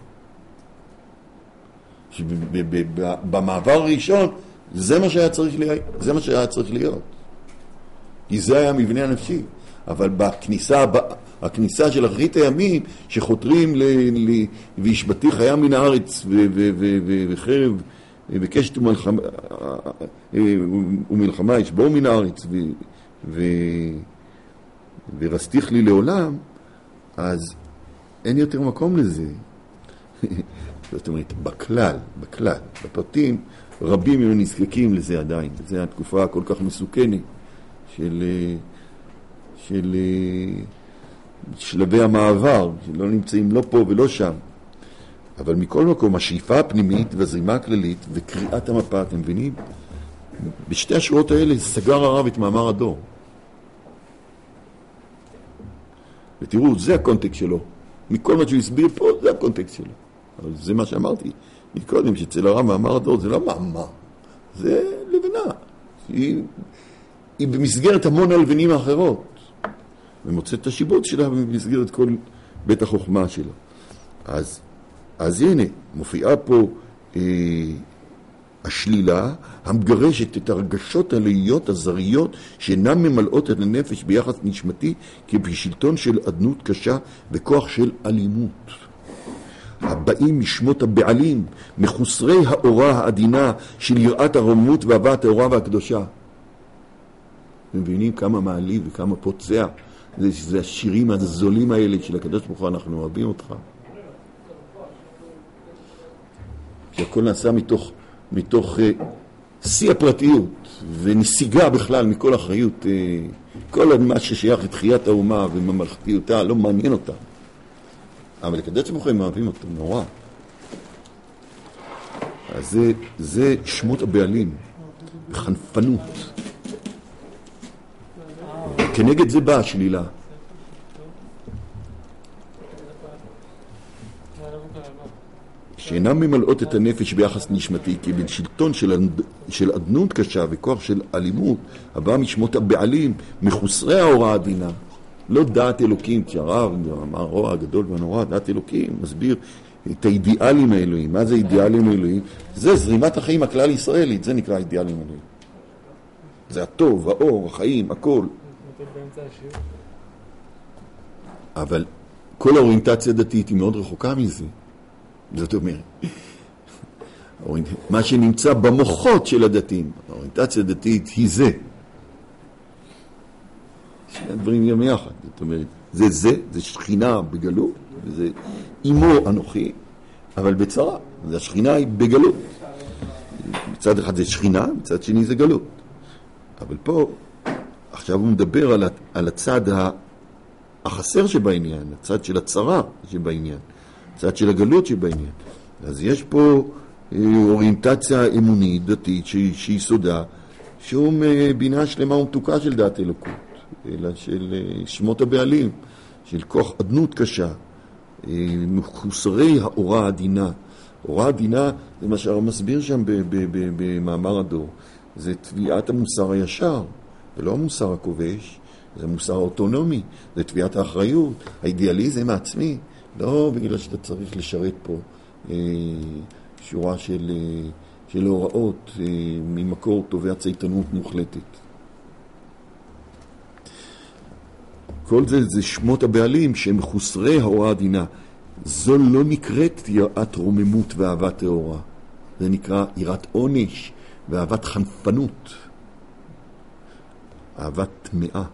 S1: במעבר הראשון זה מה שהיה צריך להיות, זה מה שהיה צריך להיות, כי זה היה מבנה הנפשי. אבל בכניסה, הכניסה של אחרית הימים שחותרים ל, ל, וישבתי חיה מן הארץ ו, ו, ו, ו, וחרב וקשת ומלחמה, ומלחמה ישבור מן הארץ, ו, ו, ורסתיך לי לעולם, אז אין יותר מקום לזה. זאת אומרת, בכלל, בכלל, בפרטים, רבים הם נזקקים לזה עדיין. זו התקופה כל כך מסוכנת של, של שלבי המעבר, שלא נמצאים לא פה ולא שם. אבל מכל מקום, השאיפה הפנימית והזרימה הכללית וקריאת המפה, אתם מבינים? בשתי השורות האלה סגר הרב את מאמר הדור. ותראו, זה הקונטקסט שלו. מכל מה שהוא הסביר פה, זה הקונטקסט שלו. אבל זה מה שאמרתי מקודם, שאצל הרב מאמר הדור זה לא מאמר, זה לבנה. היא, היא במסגרת המון הלבנים האחרות. ומוצאת את השיבוץ שלה במסגרת כל בית החוכמה שלו. אז, אז הנה, מופיעה פה אה, השלילה, המגרשת את הרגשות הלאיות, הזריות, שאינן ממלאות את הנפש ביחס נשמתי, כי בשלטון של עדנות קשה וכוח של אלימות. הבאים משמות הבעלים, מחוסרי האורה העדינה של יראת הרוממות והבאת האורה והקדושה. מבינים כמה מעליב וכמה פוצע. זה, זה השירים הזולים האלה של הקדוש ברוך הוא, אנחנו אוהבים אותך. שהכל נעשה מתוך, מתוך uh, שיא הפרטיות ונסיגה בכלל מכל אחריות. Uh, כל מה ששייך לתחיית האומה וממלכתיותה לא מעניין אותה. אבל לקדוש ברוך הוא הם אוהבים אותו, נורא. אז זה, זה שמות הבעלים, בחנפנות. כנגד זה באה השלילה. שאינם ממלאות את הנפש ביחס נשמתי, כי בין שלטון של, של עדנות קשה וכוח של אלימות, הבא משמות הבעלים, מחוסרי ההוראה העדינה. לא דעת אלוקים, כי הרב, הרוע הגדול והנורא, דעת אלוקים, מסביר את האידיאלים האלוהים. מה זה אידיאלים האלוהים? זה זרימת החיים הכלל ישראלית, זה נקרא אידיאלים האלוהים. זה הטוב, האור, החיים, הכל. אבל כל האוריינטציה הדתית היא מאוד רחוקה מזה. זאת אומרת, מה שנמצא במוחות של הדתיים, האוריינטציה הדתית היא זה. שני הדברים גם יחד. זאת אומרת, זה זה, זה שכינה בגלות, וזה אימו אנוכי, אבל בצרה. זה השכינה היא בגלות. מצד אחד זה שכינה, מצד שני זה גלות. אבל פה, עכשיו הוא מדבר על, על הצד החסר שבעניין, הצד של הצרה שבעניין, הצד של הגלות שבעניין. אז יש פה אוריינטציה אמונית, דתית, שהיא סודה, שום בינה שלמה ומתוקה של דעת אלוקות, אלא של שמות הבעלים, של כוח עדנות קשה, מחוסרי האורה העדינה. אורה עדינה זה מה שהרב מסביר שם במאמר הדור, זה תביעת המוסר הישר, ולא המוסר הכובש, זה מוסר האוטונומי, זה תביעת האחריות, האידיאליזם העצמי, לא בגלל שאתה צריך לשרת פה אה, שורה של, אה, של הוראות אה, ממקור תובע צייתנות מוחלטת. כל זה זה שמות הבעלים שהם חוסרי ההוראה עדינה. זו לא נקראת יראת רוממות ואהבת תאורה. זה נקרא יראת עונש ואהבת חנפנות. אהבת טמאה.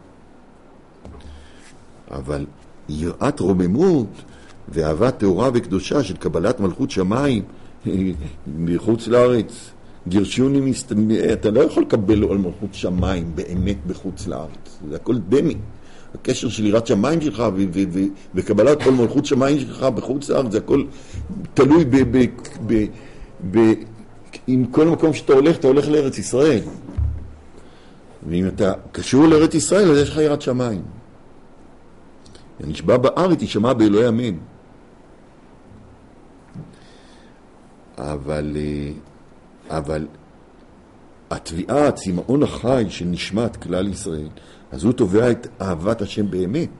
S1: אבל יראת רוממות ואהבת תאורה וקדושה של קבלת מלכות שמיים מחוץ לארץ, גירשוני מסתמי, אתה לא יכול לקבל על מלכות שמיים באמת בחוץ לארץ. זה הכל דמי. הקשר של יראת שמיים שלך ו- ו- ו- וקבלת כל מלכות שמיים שלך בחוץ לארץ, זה הכל תלוי ב... ב-, ב-, ב- עם כל מקום שאתה הולך, אתה הולך לארץ ישראל. ואם אתה קשור לארץ ישראל, אז יש לך יראת שמיים. נשבע בארץ, תשמע באלוהי אמן. אבל, אבל התביעה, הצמאון החי של נשמת כלל ישראל, אז הוא תובע את אהבת השם באמת,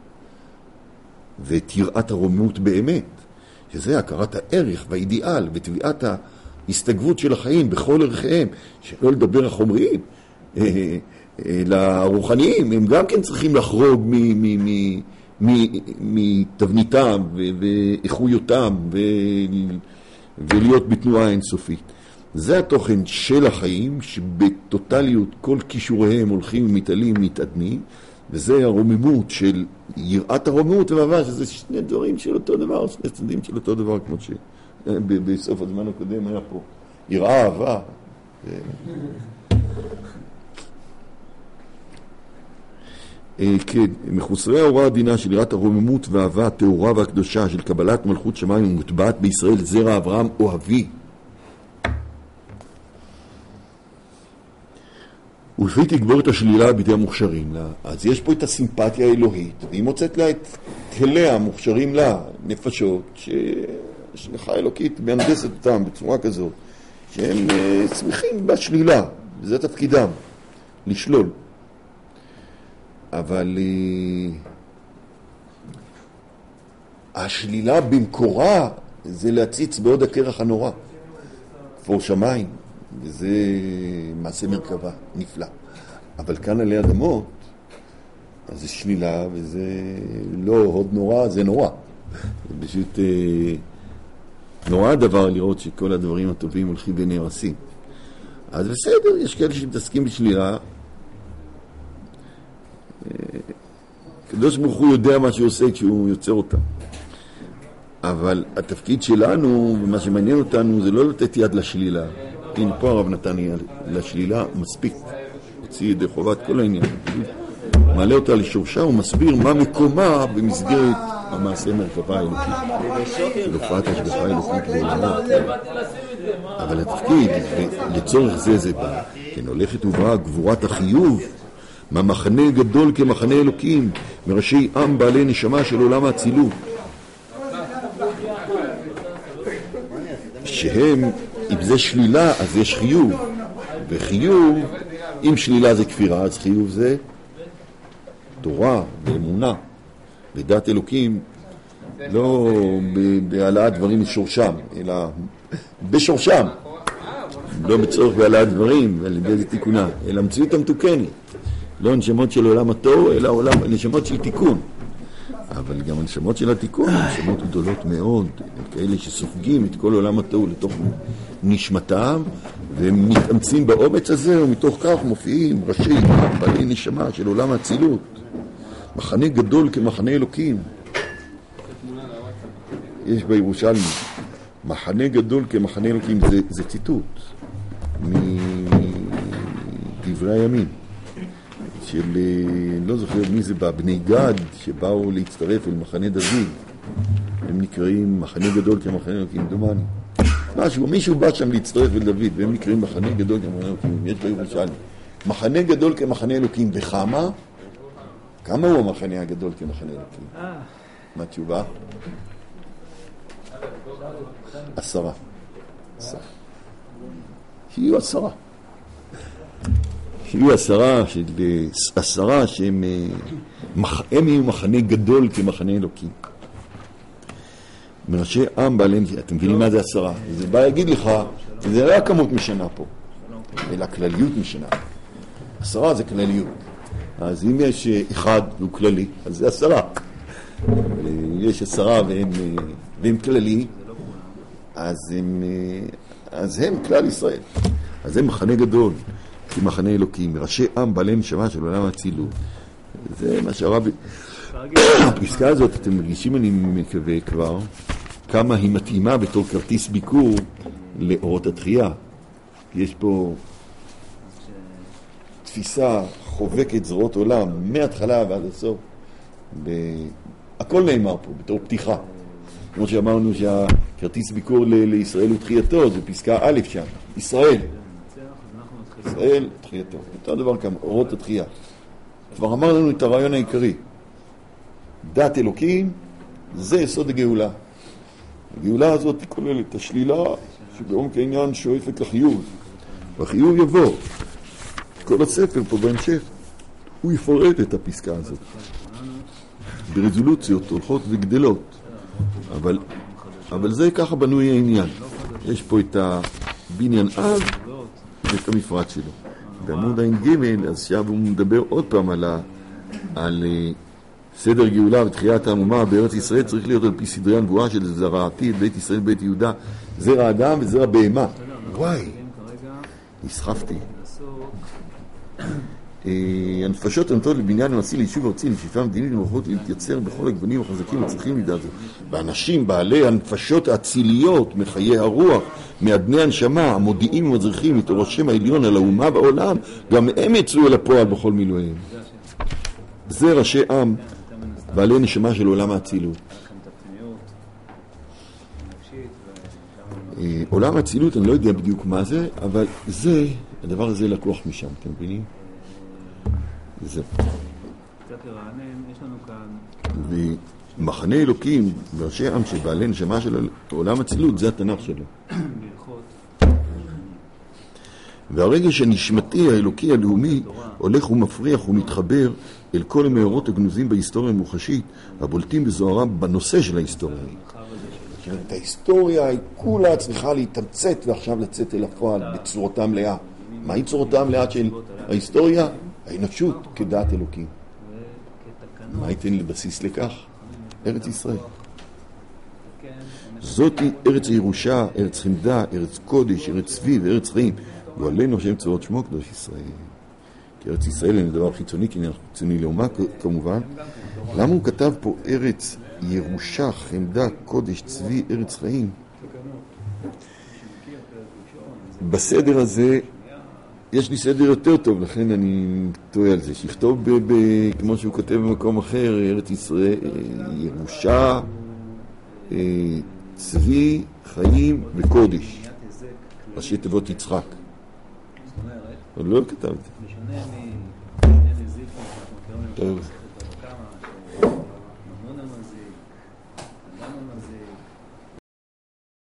S1: ואת יראת הרוממות באמת, שזה הכרת הערך והאידיאל, ותביעת ההסתגבות של החיים בכל ערכיהם, שלא לדבר החומריים, לרוחניים, הם גם כן צריכים לחרוג מתבניתם ואיכויותם ולהיות בתנועה אינסופית. זה התוכן של החיים, שבטוטליות כל כישוריהם הולכים ומתעלים, מתעדנים, וזה הרוממות של יראת הרוממות ואהבה, שזה שני דברים של אותו דבר, שני צדדים של אותו דבר, כמו שבסוף הזמן הקודם היה פה. יראה, אהבה. כן, מחוסרי ההוראה הדינה של יראת הרוממות והאהבה התאורה והקדושה של קבלת מלכות שמיים ומוטבעת בישראל זרע אברהם אוהבי. ולפי תגבור את השלילה בידי המוכשרים לה, אז יש פה את הסימפתיה האלוהית, והיא מוצאת לה את תליה המוכשרים לה, נפשות, שהשלחה האלוקית מהנדסת אותם בצורה כזאת, שהם uh, שמחים בשלילה, וזה תפקידם, לשלול. אבל uh, השלילה במקורה זה להציץ בעוד הקרח הנורא, כפור שמיים. וזה מעשה מרכבה, נפלא. אבל כאן עלי אדמות, אז זה שלילה, וזה לא הוד נורא, זה נורא. זה פשוט אה, נורא הדבר לראות שכל הדברים הטובים הולכים ונהרסים. אז בסדר, יש כאלה שמתעסקים בשלילה. קדוש ברוך הוא יודע מה שהוא עושה כשהוא יוצר אותה. אבל התפקיד שלנו, ומה שמעניין אותנו, זה לא לתת יד לשלילה. הנה פה הרב נתן לשלילה מספיק, הוציא ידי חובת כל העניין, מעלה אותה לשורשה ומסביר מה מקומה במסגרת המעשה מרכבה האלוקית, להופעת השגחה האלוקית בעולמות. אבל התפקיד, לצורך זה זה בא, כן הולכת ובאה גבורת החיוב, מהמחנה גדול כמחנה אלוקים, מראשי עם בעלי נשמה של עולם האצילות, שהם, אם זה שלילה, אז יש חיוב. וחיוב, אם שלילה זה כפירה, אז חיוב זה תורה ואמונה ודת אלוקים, לא בהעלאת דברים משורשם, אלא בשורשם. לא בצורך בהעלאת דברים, ועל ידי זה תיקונה, אלא מציאות המתוקנת. לא נשמות של עולם התוהו, אלא עולם, נשמות של תיקון. אבל גם הנשמות של התיקון, נשמות גדולות מאוד, כאלה שסופגים את כל עולם התוהו לתוך נשמתם, והם מתאמצים באומץ הזה, ומתוך כך מופיעים ראשי, בעלי נשמה של עולם האצילות. מחנה גדול כמחנה אלוקים. יש בירושלמי, מחנה גדול כמחנה אלוקים, זה, זה ציטוט מדברי הימים. של, לא זוכר מי זה בא, בני גד שבאו להצטרף אל מחנה דוד, הם נקראים מחנה גדול כמחנה אלוקים, דומני. משהו, מישהו בא שם להצטרף אל דוד, והם נקראים מחנה גדול כמחנה אלוקים, יש בירושלים. מחנה גדול כמחנה אלוקים, בכמה? כמה הוא המחנה הגדול כמחנה אלוקים? מה התשובה? עשרה. עשרה. שיהיו עשרה. שיהיו עשרה, של עשרה שהם הם יהיו מחנה גדול כמחנה אלוקים. מראשי עם בעליהם, אתם מבינים מה זה עשרה? זה בא להגיד לך, זה לא הכמות משנה פה, אלא כלליות משנה. עשרה זה כלליות. אז אם יש אחד והוא כללי, אז זה עשרה. יש עשרה והם, והם כללי, אז הם, אז הם כלל ישראל. אז הם מחנה גדול. כמחנה אלוקים, מראשי עם בעלי נשמה של עולם האצילות. זה מה שהרב... הפסקה הזאת, אתם מרגישים, אני מקווה כבר, כמה היא מתאימה בתור כרטיס ביקור לאורות התחייה. יש פה תפיסה חובקת זרועות עולם, מההתחלה ועד הסוף. הכל נאמר פה, בתור פתיחה. כמו שאמרנו שהכרטיס ביקור לישראל הוא תחייתו, זה פסקה א' שם, ישראל. ישראל, תחייתו. אותו דבר כאן, אורות התחייה. כבר אמר לנו את הרעיון העיקרי. דת אלוקים, זה יסוד הגאולה. הגאולה הזאת היא כוללת את השלילה שבעומק העניין שואפת לחיוב. והחיוב יבוא. כל הספר פה בהמשך, הוא יפרט את הפסקה הזאת. ברזולוציות הולכות וגדלות. אבל, אבל זה ככה בנוי העניין. יש פה את הבניין אב, ואת המפרט שלו. בעמוד עין ג' אז שם הוא מדבר עוד פעם על, ה, על uh, סדר גאולה ותחיית האומה בארץ ישראל, צריך להיות על פי סדרי הנבואה של זרעתי את בית ישראל בית יהודה, זרע אדם וזרע בהמה. וואי, נסחפתי. הנפשות הנוטות לבניין מעשי, ליישוב ארצי, לשאיפה מדינית ומערכות להתייצר בכל הגוונים החזקים הצריכים מידה זו. ואנשים בעלי הנפשות האציליות מחיי הרוח, מאדני הנשמה, המודיעים ומדריכים את אור השם העליון על האומה בעולם, גם הם יצאו אל הפועל בכל מילואים. זה ראשי עם בעלי נשמה של עולם האצילות. עולם האצילות, אני לא יודע בדיוק מה זה, אבל זה, הדבר הזה לקוח משם, אתם מבינים? זה.
S4: קצת לרענן, יש לנו כאן...
S1: ומחנה אלוקים, ראשי עם שבעלי נשמה של עולם האצילות, זה התנ"ך שלו. והרגש הנשמתי האלוקי הלאומי הולך ומפריח ומתחבר אל כל המאורות הגנוזים בהיסטוריה המוחשית, הבולטים בזוהרם בנושא של ההיסטוריה. את ההיסטוריה היא כולה צריכה להתמצאת ועכשיו לצאת אל הפועל בצורתה מלאה. מהי צורתה המלאה של ההיסטוריה? האנושות כדעת אלוקים. מה ייתן לבסיס לכך? ארץ ישראל. זאת היא ארץ הירושה, ארץ חמדה, ארץ קודש, ארץ צבי וארץ חיים. ועלינו השם צבאות שמו קדוש ישראל. כי ארץ ישראל אין דבר חיצוני, כי אנחנו חיצוני לאומה כמובן. למה הוא כתב פה ארץ ירושה, חמדה, קודש, צבי, ארץ חיים? בסדר הזה, יש לי סדר יותר טוב, לכן אני טועה על זה. שיכתוב ב- ב- כמו שהוא כותב במקום אחר, ארץ ישראל, ירושה, צבי, חיים וקודש. ראשי תיבות יצחק. עוד לא כתב את זה. טוב.